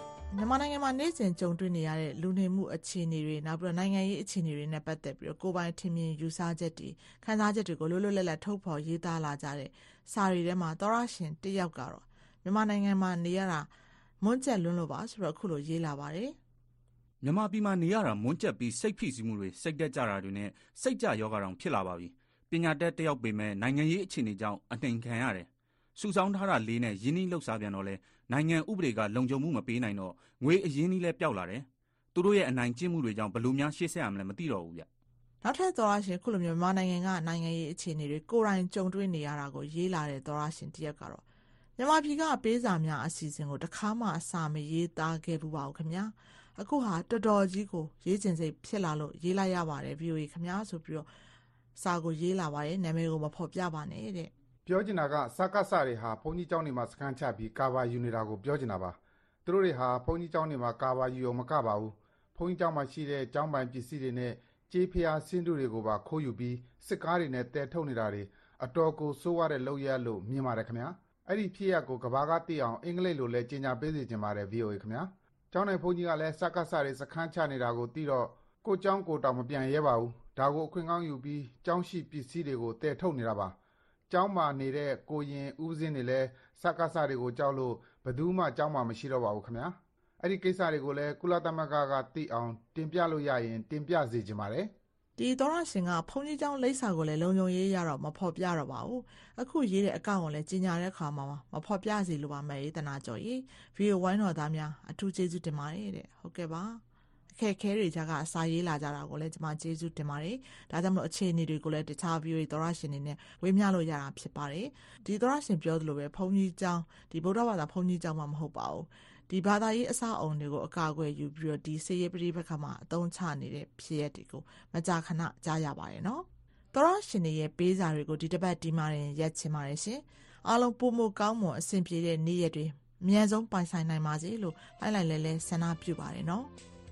မြန်မာနိုင်ငံမှာနေ့စဉ်ကြုံတွေ့နေရတဲ့လူနေမှုအခြေအနေတွေနောက်ပြီးတော့နိုင်ငံရေးအခြေအနေတွေနဲ့ပတ်သက်ပြီးတော့ကိုယ်ပိုင်ထင်မြင်ယူဆချက်တွေခံစားချက်တွေကိုလွတ်လွတ်လပ်လပ်ထုတ်ဖော်ရေးသားလာကြတဲ့စာရီထဲမှာသောရရှင်တစ်ယောက်ကတော့မြန်မာနိုင်ငံမှာနေရတာမွန်းကျက်လွန်းလို့ပါဆိုတော့အခုလိုရေးလာပါတယ်မြန်မာပြည်မှာနေရတာမွန်းကျက်ပြီးစိတ်ဖိစီးမှုတွေစိတ်တက်ကြတာတွေနဲ့စိတ်ကြယောဂတောင်ဖြစ်လာပါပြီပညာတတ်တစ်ယောက်ပေမဲ့နိုင်ငံရေးအခြေအနေကြောင့်အနှိမ်ခံရတယ်စုဆောင်းထားတာလေးနဲ့ရင်းနှီးလှုပ်ရှားပြန်တော့လဲနိုင်ငံဥပဒေကလုံခြုံမှုမပေးနိုင်တော့ငွေအရင်းနှီးလဲပျောက်လာတယ်သူတို့ရဲ့အနိုင်ကျင့်မှုတွေကြောင့်ဘယ်လိုများရှေ့ဆက်ရမလဲမသိတော့ဘူးဗျနောက်ထပ်သောရရှင်ခုလိုမျိုးမြန်မာနိုင်ငံကနိုင်ငံရေးအခြေအနေတွေကိုယ်တိုင်ကြုံတွေ့နေရတာကိုရေးလာတဲ့သောရရှင်တစ်ယောက်ကတော့မြန်မာပြည်ကပေးစာများအစီအစဉ်ကိုတစ်ခါမှအစာမရေးသားခဲ့ဘူးပါဘူးခင်ဗျာအခုဟာတော်တော်ကြီးကိုရေးကျင်စိတ်ဖြစ်လာလို့ရေးလိုက်ရပါတယ် ဗီအိုအေ ခင်ဗျာဆိုပြီးတော့စာကိုရေးလာပါတယ်နာမည်ကိုမဖော်ပြပါနဲ့တဲ့ပြောချင်တာကစကစတွေဟာဘုန်းကြီးကျောင်းတွေမှာစခန်းချပြီးကာဘာယူနေတာကိုပြောချင်တာပါသူတို့တွေဟာဘုန်းကြီးကျောင်းတွေမှာကာဘာယူရုံမကပါဘူးဘုန်းကြီးကျောင်းမှာရှိတဲ့ကျောင်းပိုင်ပစ္စည်းတွေနဲ့ကြေးဖျားဆင်းတုတွေကိုပါခိုးယူပြီးစစ်ကားတွေနဲ့တဲထုတ်နေတာတွေအတော်ကိုစိုးရတဲ့လောက်ရလို့မြင်ပါတယ်ခင်ဗျာအဲ့ဒီဖြစ်ရပ်ကိုကဘာကသိအောင်အင်္ဂလိပ်လိုလဲကြီးညာပေးစီခြင်းပါတယ် ဗီအိုအေ ခင်ဗျာကျောင်းနိုင်ဘုန်းကြီးကလည်းစကစတွေစခန်းချနေတာကိုသိတော့ကိုကျောင်းကိုတောင်မပြန်ရဲပါဘူးဒါကိုအခွင့်ကောင်းယူပြီးကျောင်းရှိပစ္စည်းတွေကိုတဲထုတ်နေတာပါကျောင်းမှာနေတဲ့ကိုရင်ဦးစင်းတွေလည်းစကစတွေကိုကြောက်လို့ဘယ်သူမှကျောင်းမှာမရှိတော့ပါဘူးခင်ဗျာအဲ့ဒီကိစ္စတွေကိုလည်းကုလသမဂ္ဂကသိအောင်တင်ပြလို့ရရင်တင်ပြစေချင်ပါတယ်ဒီသောရရှင်ကဘုန်းကြီးကျောင်းလိပ်စာကိုလည်းလုံခြုံရေးရတော့မဖော်ပြတော့ပါဘူးအခုရေးတဲ့အကောင့်ကိုလည်းကြီးညာတဲ့ခါမှာမဖော်ပြစီလိုပါမယ်တနာကျော်ကြီးဗီဒီယိုဝိုင်းတော်သားများအထူးကျေးဇူးတင်ပါတယ်တဲ့ဟုတ်ကဲ့ပါအခက်ခဲတွေကြကအစာရေးလာကြတာကိုလည်းကျွန်မကျေးဇူးတင်ပါတယ်ဒါကြောင့်မလို့အခြေအနေတွေကိုလည်းတခြား ဗီအိုအေ သောရရှင်တွေနဲ့ဝေမျှလို့ရတာဖြစ်ပါတယ်ဒီသောရရှင်ပြောသလိုပဲဘုန်းကြီးကျောင်းဒီဗုဒ္ဓဘာသာဘုန်းကြီးကျောင်းမှာမဟုတ်ပါဘူးဒီဘာသာရေးအစအုံတွေကိုအကာအကွယ်ယူပြီးတော့ဒီစေရေးပရိပခါမှာအသုံးချနေတဲ့ဖြစ်ရပ်တွေကိုမကြာခဏကြားရပါတယ်နော်သောရရှင်တွေရဲ့ပေးစာတွေကိုဒီတစ်ပတ်ဒီမှာရက်ချင်ပါတယ်ရှင်အားလုံးပုံမကောင်းမွန်အဆင်ပြေတဲ့နေ့ရက်တွေအများဆုံးပိုင်ဆိုင်နိုင်ပါစေလို့လိုက်လိုက်လဲလဲဆန္ဒပြုပါတယ်နော်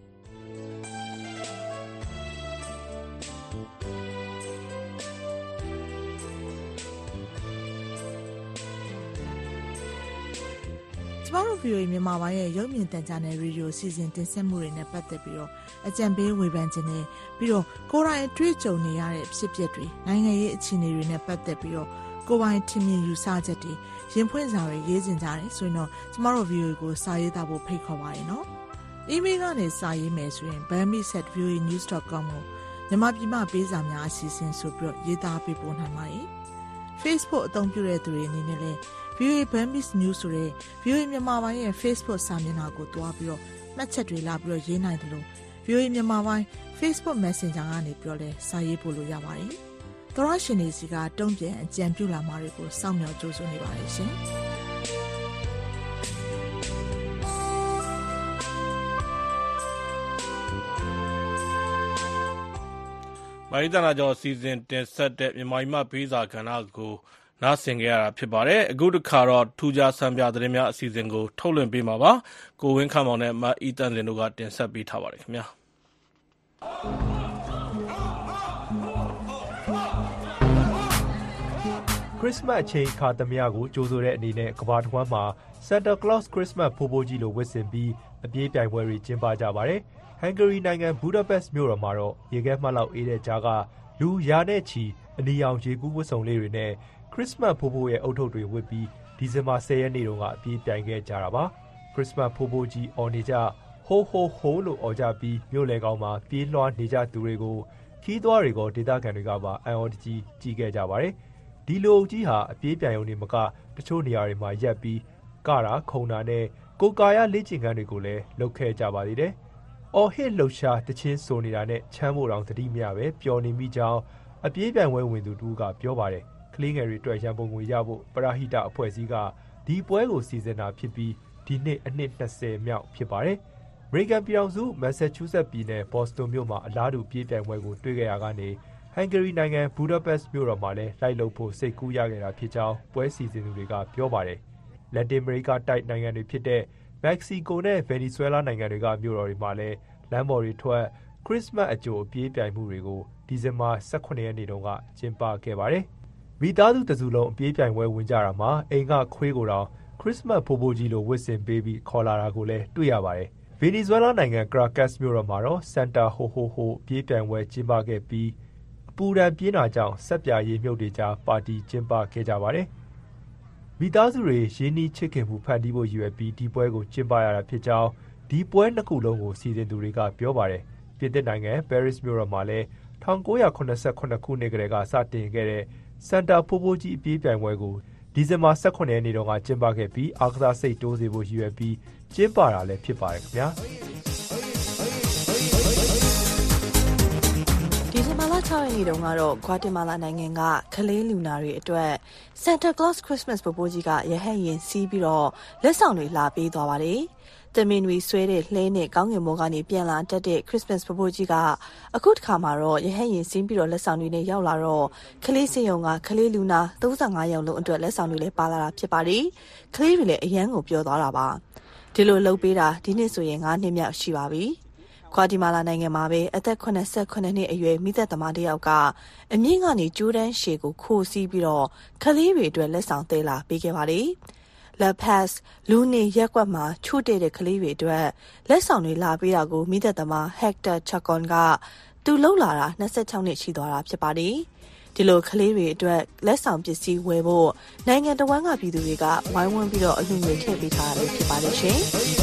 ကျမတို့ ဗီအိုအေ မြန်မာပိုင်းရဲ့ရုပ်မြင်သံကြားနယ်ရေဒီယိုစီစဉ်တင်ဆက်မှုတွေနဲ့ပတ်သက်ပြီးတော့အကြံပေးဝေဖန်ခြင်းနဲ့ပြီးတော့ကိုယ်တိုင်အတွေ့အကြုံနေရတဲ့ဖြစ်ပျက်တွေနိုင်ငံရေးအခြေအနေတွေနဲ့ပတ်သက်ပြီးတော့ကိုယ်ပိုင်ထင်မြင်ယူဆချက်တွေရင်ဖွင့်စာတွေရေးတင်ကြတယ်ဆိုရင်တော့ကျမတို့ ဗီအိုအေ ကိုစာရေးသားဖို့ဖိတ်ခေါ်ပါတယ်နော်အီးမေးလ်ကနေစာရေးမယ်ဆိုရင် burmese at v o a news dot com ကိုမြန်မာပြည်မှာပေးစာများအစီအစဉ်ဆိုပြီးတော့ရေးသားပေးပို့နိုင်ပါတယ် Facebook အသုံးပြုတဲ့သူတွေအနေနဲ့လည်း ဗီအိုအေ Burmese News ဆိုတဲ့ ဗီအိုအေ မြန်မာပိုင်းရဲ့ Facebook စာမျက်နှာကိုတွားပြီးတော့မှတ်ချက်တွေလာပြီးတော့ရေးနိုင်တယ်လို့ ဗီအိုအေ မြန်မာပိုင်း Facebook Messenger ကနေပြီးတော့လည်းစာရေးပို့လို့ရပါတယ်။သောရရှင်တွေစီကတုံ့ပြန်အကြံပြုလာမှာတွေကိုစောင့်မျှော်ကြိုးစွနေပါတယ်ရှင်။မာရီတနာကျော်စီစဉ်တင်ဆက်တဲ့မြန်မာပြည်မှာပေးစာကဏ္ဍကိုနားဆင်ကြရတာဖြစ်ပါတယ်အခုတစ်ခါတော့ထူးခြားဆန်းပြသတင်းများအစီအစဉ်ကိုထုတ်လွှင့်ပေးမှာပါကိုဝင်းခန့်မောင်နဲ့မအီတန်လင်တို့ကတင်ဆက်ပေးထားပါတယ်ခင်ဗျာခရစ်စမတ်အချိန်အခါသမယကိုကြိုးဆိုတဲ့အနေနဲ့ကမ္ဘာတစ်ဝန်းမှာ Santa Claus Christmas ဖိုးဖိုးကြီးလိုဝတ်ဆင်ပြီးအပြေးပြိုင်ပွဲတွေကျင်းပကြပါတယ်ဟန်ဂရီနိုင်ငံဘူဒါပက်မြို့တော်မှာတော့ရေခဲမှတ်လောက်အေးတဲ့ကြားကလူရာနဲ့ချီအနီရောင်ရေကူးဝတ်စုံလေးတွေနဲ့ခရစ်စမတ်ဖိုးဖိုးရဲ့အုတ်ထုပ်တွေဝတ်ပြီးဒီဇင်ဘာဆယ်ရက်နေ့တုန်းကအပြေးပြိုင်ခဲ့ကြတာပါခရစ်စမတ်ဖိုးဖိုးကြီးအော်နေကြဟိုးဟိုးဟိုးလို့အော်ကြပြီးမြို့လေကောင်မှာပြေးလွှားနေကြသူတွေကိုခီးသွားတွေကဒေသခံတွေကပါအံ့ဩတကြီးကြည့်ခဲ့ကြပါတယ်ဒီလိုကြီးဟာအပြေးပြိုင်ုံနေမကတချို့နေရာတွေမှာရက်ပြီးကတာခုံတာနဲ့ကိုကာယလေ့ကျင့်ခန်းတွေကိုလည်းလုပ်ခဲ့ကြပါသေးတယ်အော်ဟစ်လှုပ်ရှားတချင်းဆိုနေတာနဲ့ချမ်းမို့တောင်သတိမရပဲပျော်နေမိကြောင်းအပြေးပြိုင်ပွဲဝင်သူတူကပြောပါတယ်ကလေးငယ်တွေအတွက်ရန်ပုံငွေရဖို့ပရဟိတအဖွဲ့အစည်းကဒီပွဲကိုစီစဉ်တာဖြစ်ပြီးဒီနှစ်အနှစ်၂၀မြောက်ဖြစ်ပါတယ်အမေရိကန်ပြည်ထောင်စုမက်ဆာချူးဆက်ပြည်နယ်ဘော့စတွန်မြို့မှာအလားတူပြေးပြိုင်ပွဲကိုတွေ့ခဲ့ရကနေဟန်ဂရီနိုင်ငံဘူဒါပက်မြို့တော်မှာလည်းလိုက်လုပ်ဖို့စိတ်ကူးရခဲ့တာဖြစ်ကြောင်းပွဲစီစဉ်သူတွေကပြောပါတယ်လက်တင်အမေရိကတိုက်နိုင်ငံတွေဖြစ်တဲ့မက္ကဆီကိုနဲ့ဗင်နီဇွဲလားနိုင်ငံတွေကမြို့တော်တွေမှာလည်းလမ်းပေါ်တွေထွက်ခရစ်စမတ်အကြိုအပြေးပြိုင်မှုတွေကိုဒီဇင်ဘာ၁၇ရက်နေ့တုန်းကကျင်းပခဲ့ပါတယ်မိသားစုတစုလုံးအပြေးပြိုင်ပွဲဝင်ကြတာမှာအိမ်ကခွေးကိုတောင်ခရစ်စမတ်ဖိုးဖိုးကြီးလိုဝတ်ဆင်ပေးပြီးခေါ်လာတာကိုလည်းတွေ့ရပါတယ်ဗင်နီဇွဲလားနိုင်ငံကရာကတ်စ်မြို့တော်မှာတော့စန်တာဟိုဟိုဟိုပြေးပြိုင်ပွဲကျင်းပခဲ့ပြီးအပူဒဏ်ပြင်းတာကြောင့်ဆက်ပြာရည်မြုပ်တွေကြားပါတီကျင်းပခဲ့ကြပါတယ်။မိသားစုတွေရင်းနှီးချစ်ခင်မှုဖန်တီးဖို့ရည်ရွယ်ပြီးဒီပွဲကိုကျင်းပရတာဖြစ်ကြောင်းဒီပွဲနှစ်ခုလုံးကိုစီစဉ်သူတွေကပြောပါတယ်။ပြင်သစ်နိုင်ငံပဲရစ်မြို့တော်မှာလည်း၁၉၇၇ခုနှစ်ကတည်းကစတင်ခဲ့တဲ့စန်တာဖိုးဖိုးကြီးအပြေးပြိုင်ပွဲကိုဒီဇင်ဘာ၁၇ရက်နေ့တုန်းကကျင်းပခဲ့ပြီးအားကစားစိတ်တိုးစေဖို့ရည်ရွယ်ပြီးကျင်းပတာလည်းဖြစ်ပါတယ်ခင်ဗျာဒီဇင်ဘာလ၆ရက်နေ့တုန်းကတော့ဂွါတီမာလာနိုင်ငံကကလေးလူနာတွေအတွက် Santa Claus Christmas ပပိုးကြီးကရဟတ်ယာဉ်စီးပြီးတော့လက်ဆောင်တွေလာပေးသွားပါတယ်တမင်တွေဆွဲတဲ့လှဲနဲ့ကောင်းကင်ဘုံကနေပြန်လာတတ်တဲ့ Christmas ပပိုးကြီးကအခုတစ်ခါမှာတော့ရဟတ်ယာဉ်စီးပြီးတော့လက်ဆောင်တွေနဲ့ရောက်လာတော့ကလေးစေယုံကကလေးလူနာ၃၅ယောက်လုံးအတွက်လက်ဆောင်တွေလည်းပါလာတာဖြစ်ပါတယ်ကလေးတွေလည်းအရန်ကိုပြောသွားတာပါဒီလိုလှုပ်ပေးတာဒီနှစ်ဆိုရင်၅နှစ်မြောက်ရှိပါပြီဂွါတီမာလာနိုင်ငံမှာပဲအသက်၈၈နှစ်အရွယ်မိသက်သမားတစ်ယောက်ကအမြင့်ကနေကျိုးတန်းရှည်ကိုခိုးစီးပြီးတော့ကလေးတွေအတွက်လက်ဆောင်သေးလာပေးခဲ့ပါတယ်La Paz လူနေရက်ကွက်မှာချို့တဲ့တဲ့ကလေးတွေအတွက်လက်ဆောင်တွေလာပေးတာကိုမိသက်သမား Hector Chacon ကသူလှုပ်လာတာ၂၆နှစ်ရှိသွားတာဖြစ်ပါတယ်ဒီလိုကလေးတွေအတွက်လက်ဆောင်ပစ္စည်းဝယ်ဖို့နိုင်ငံတော်ဝန်ကပြည်သူတွေကဝိုင်းဝန်းပြီးတော့အလှူငွေထည့်ပေးထားတာဖြစ်ပါတယ်ရှင်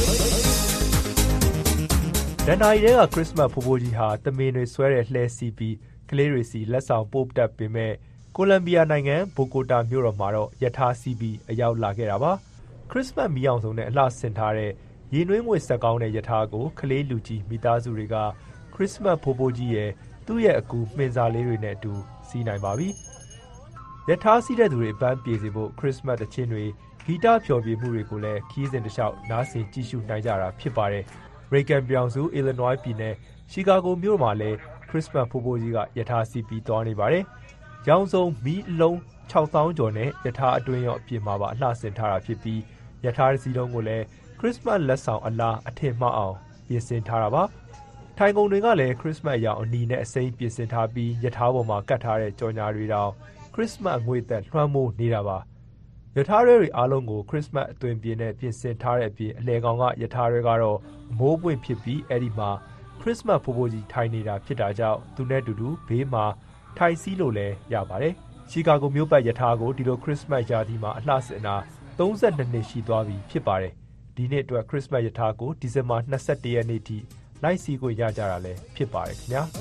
ဒန်နာရီတွေကခရစ်စမတ်ဖိုးဖိုးကြီးဟာတမင်တွေဆွဲတဲ့လှဲစီးပြီးကလေးတွေစီလက်ဆောင်ပို့တတ်ပေမဲ့ကိုလံဘီယာနိုင်ငံဘိုကိုတာမြို့တော်မှာတော့ယထာစီးပြီးအရောက်လာခဲ့တာပါခရစ်စမတ်မီးအောင်စုံနဲ့အလှဆင်ထားတဲ့ရေနွေးငွေဆက်ကောင်းတဲ့ယထာကိုကလေးလူကြီးမိသားစုတွေကခရစ်စမတ်ဖိုးဖိုးကြီးရဲ့သူ့ရဲ့အကူမှင်စာလေးတွေနဲ့အတူစီးနိုင်ပါပြီယထာစီးတဲ့သူတွေပန်းပြေစေဖို့ခရစ်စမတ်တခြင်းတွေဂီတဖျော်ဖြေမှုတွေကိုလည်းခီးစဉ်တစ်လျှောက်နားဆင်ကြည့်ရှုနိုင်ကြတာဖြစ်ပါတယ်ရိကန်ပြောင်စုအီလီနွိုင်းပြည်နယ်ရှီကာဂိုမြို့မှာလည်းခရစ်စမတ်ဖိုးဖိုးကြီးကယထာစီးပြီးသွားနေပါတယ်။ရောင်စုံမီးလုံး၆သောင်းကျော်နဲ့ယထာအတွင်းရောအပြင်မှာပါအလှဆင်ထားတာဖြစ်ပြီးယထာစီးလုံးကိုလည်းခရစ်စမတ်လက်ဆောင်အလားအထင်မှအောင်ပြင်ဆင်ထားတာပါ။ထိုင်ကုန်တွေကလည်းခရစ်စမတ်ရောင်အနီနဲ့အစိမ်းပြင်ဆင်ထားပြီးယထာပေါ်မှာကတ်ထားတဲ့ကြော်ညာတွေတောင်ခရစ်စမတ်ငွေသက်လွှမ်းမိုးနေတာပါ။ယထာရဲတွေအားလုံးကိုခရစ်စမတ်အသွင်ပြင်နဲ့ပြင်ဆင်ထားတဲ့အပြင်အလဲကောင်ကယထာရဲကတော့အမိုးပွင့်ဖြစ်ပြီးအဲ့ဒီမှာခရစ်စမတ်ဖိုးဖိုးကြီးထိုင်နေတာဖြစ်တာကြောင့်သူနဲ့တူတူဘေးမှာထိုင်စီးလို့လည်းရပါတယ်။ရှီကာဂိုမြို့ပတ်ယထာကိုဒီလိုခရစ်စမတ်ရာသီမှာအလှဆင်တာ၃၂နှစ်ရှိသွားပြီဖြစ်ပါတယ်။ဒီနေ့အတွက်ခရစ်စမတ်ယထာကိုဒီဇင်ဘာ၂၁ရက်နေ့ထိလိုက်စီးကိုရကြတာလည်းဖြစ်ပါတယ်ခင်ဗျာ။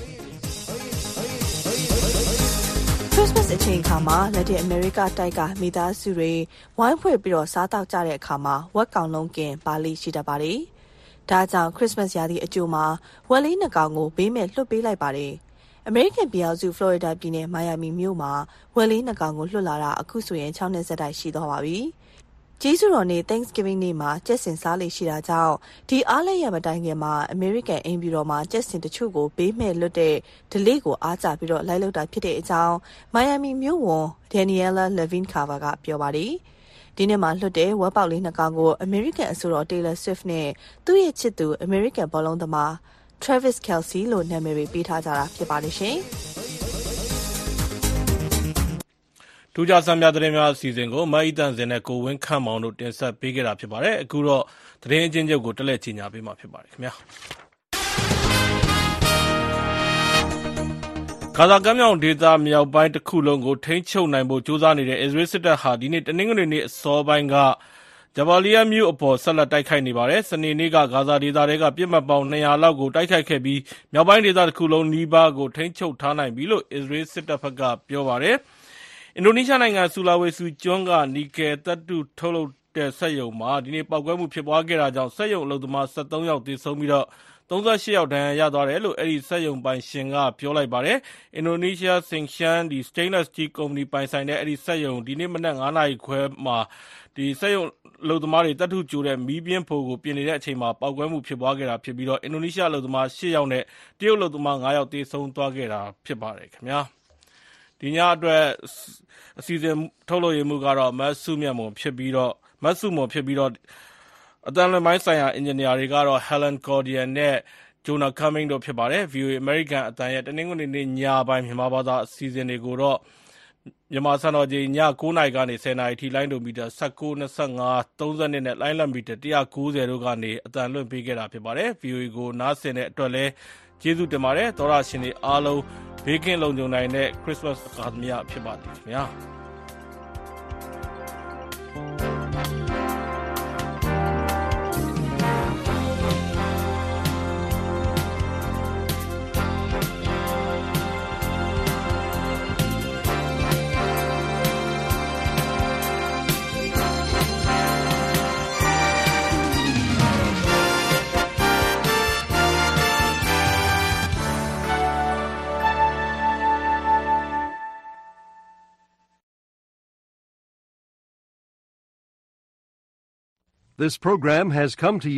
Christmas အချိန်အခါမှာလက်တင်အမေရိကတိုက်ကမိသားစုတွေဝိုင်းဖွဲ့ပြီးတော့စားတောက်ကြတဲ့အခါမှာဝက်ကောင်လုံးကင်ပါလိရှိတတ်ပါတယ်။ဒါကြောင့် Christmas ရာသီအကြိုမှာဝက်လေးနှစ်ကောင်ကိုဘေးမဲ့လွှတ်ပေးလိုက်ပါတယ်။ American ပြည်အောင်စု Florida ပြည်နယ် Miami မြို့မှာဝက်လေးနှစ်ကောင်ကိုလွှတ်လာတာအခုဆိုရင်၆နှစ်ဆက်တိုက်ရှိသွားပါပြီ။ကျေးဇူးတော်နေ့ Thanksgiving နေ့မှာကျက်စင်စားလေရှိတာကြောင့်ဒီအားလည်းရမတိုင်ခင်မှာ American အိမ်ပြည်တော်မှာကျက်စင်တချို့ကိုဘေးမဲ့လွတ်တဲ့ delay ကိုအားကြပြီးတော့လိုက်လုပ်တာဖြစ်တဲ့အကြောင်း Miami မြို့ဝန် Daniela Levine Carver ကပြောပါတယ်။ဒီနေ့မှာလွတ်တဲ့ဝက်ပေါက်လေးနှစ်ကောင်ကို American အဆိုတော် Taylor Swift နဲ့သူ့ရဲ့ချစ်သူ American ဘောလုံးသမား Travis Kelce လို့နာမည်ပေးထားကြတာဖြစ်ပါတယ်ရှင်။ထူးခြားစမ်းများသတင်းများအစီအစဉ်ကိုမအိတန်စင်နဲ့ကိုဝင်းခန့်မောင်တို့တင်ဆက်ပေးခဲ့တာဖြစ်ပါတယ်အခုတော့သတင်းအချင်းချုပ်ကိုတက်လက်ချင်ညာပေးမှာဖြစ်ပါတယ်ခင်ဗျာဂါဇာကမ်းမြောင်ဒေသမြောက်ပိုင်းတစ်ခုလုံးကိုထိန်းချုပ်နိုင်ဖို့ကြိုးစားနေတဲ့အစ္စရေးစစ်တပ်ဟာဒီနေ့တနင်္ဂနွေနေ့အစောပိုင်းကဂျဘာလီယာမြို့အပေါ်ဆက်လက်တိုက်ခိုက်နေပါတယ်စနေနေ့ကဂါဇာဒေသတွေကပြစ်မှတ်ပေါင်း၂၀၀လောက်ကိုတိုက်ခိုက်ခဲ့ပြီးမြောက်ပိုင်းဒေသတစ်ခုလုံးနီးပါးကိုထိန်းချုပ်ထားနိုင်ပြီလို့အစ္စရေးစစ်တပ်ဘက်ကပြောပါတယ်အင်ဒိုနီးရှားနိုင်ငံဆူလာဝေစီကျွန်းကနီကယ်သတ္တုထုတ်လုပ်တဲ့စက်ရုံမှာဒီနေ့ပေါက်ကွဲမှုဖြစ်ပွားခဲ့တာကြောင့်စက်ရုံအလုပ်သမား၁၃ယောက်သေဆုံးပြီးတော့၃၈ယောက်ဒဏ်ရာရသွားတယ်လို့အဲဒီစက်ရုံပိုင်ရှင်ကပြောလိုက်ပါတယ်။အင်ဒိုနီးရှားစင်ရှန်ဒီ Stainless Steel Company ပိုင်ဆိုင်တဲ့အဲဒီစက်ရုံဒီနေ့မနက်၅နာရီခွဲမှာဒီစက်ရုံအလုပ်သမားတွေတတ်ထုကြိုတဲ့မီးပြင်းဖိုကိုပြင်နေတဲ့အချိန်မှာပေါက်ကွဲမှုဖြစ်ပွားခဲ့တာဖြစ်ပြီးတော့အင်ဒိုနီးရှားအလုပ်သမား၈ယောက်နဲ့တရုတ်အလုပ်သမား၅ယောက်သေဆုံးသွားခဲ့တာဖြစ်ပါတယ်ခင်ဗျာ။ဒီညအတွက်အစီအစဉ်ထုတ်လုပ်ရမှုကတော့မတ်စုမြတ်မွန်ဖြစ်ပြီးတော့မတ်စုမွန်ဖြစ်ပြီးတော့အတန်လွန်ပိုင်းဆိုင်ရာအင်ဂျင်နီယာတွေကတော့ Helen Cordian နဲ့ Jonah Cumming တို့ဖြစ်ပါတယ် ဗီအိုအေ American အတန်ရဲ့တနင်္ဂနွေနေ့ညပိုင်းမြန်မာဘာသာအစီအစဉ်တွေကိုတော့မြန်မာစံတော်ချိန်ည9နာရီကနေ10နာရီထိလိုင်းဒိုမီတာ19 25 30နဲ့လိုင်းလံမီတာone ninetyတို့ကနေအတန်လွှင့်ပေးခဲ့တာဖြစ်ပါတယ်။ ဗီအိုအေ ကိုနားဆင်တဲ့အတွက်လည်းကျေးဇူးတင်ပါတယ်။သောရရှင်တွေအားလုံးဘေးကင်းလုံခြုံနိုင်တဲ့ခရစ်စမတ်အခါသမယဖြစ်ပါစေခင်ဗျာ။ This program has come to you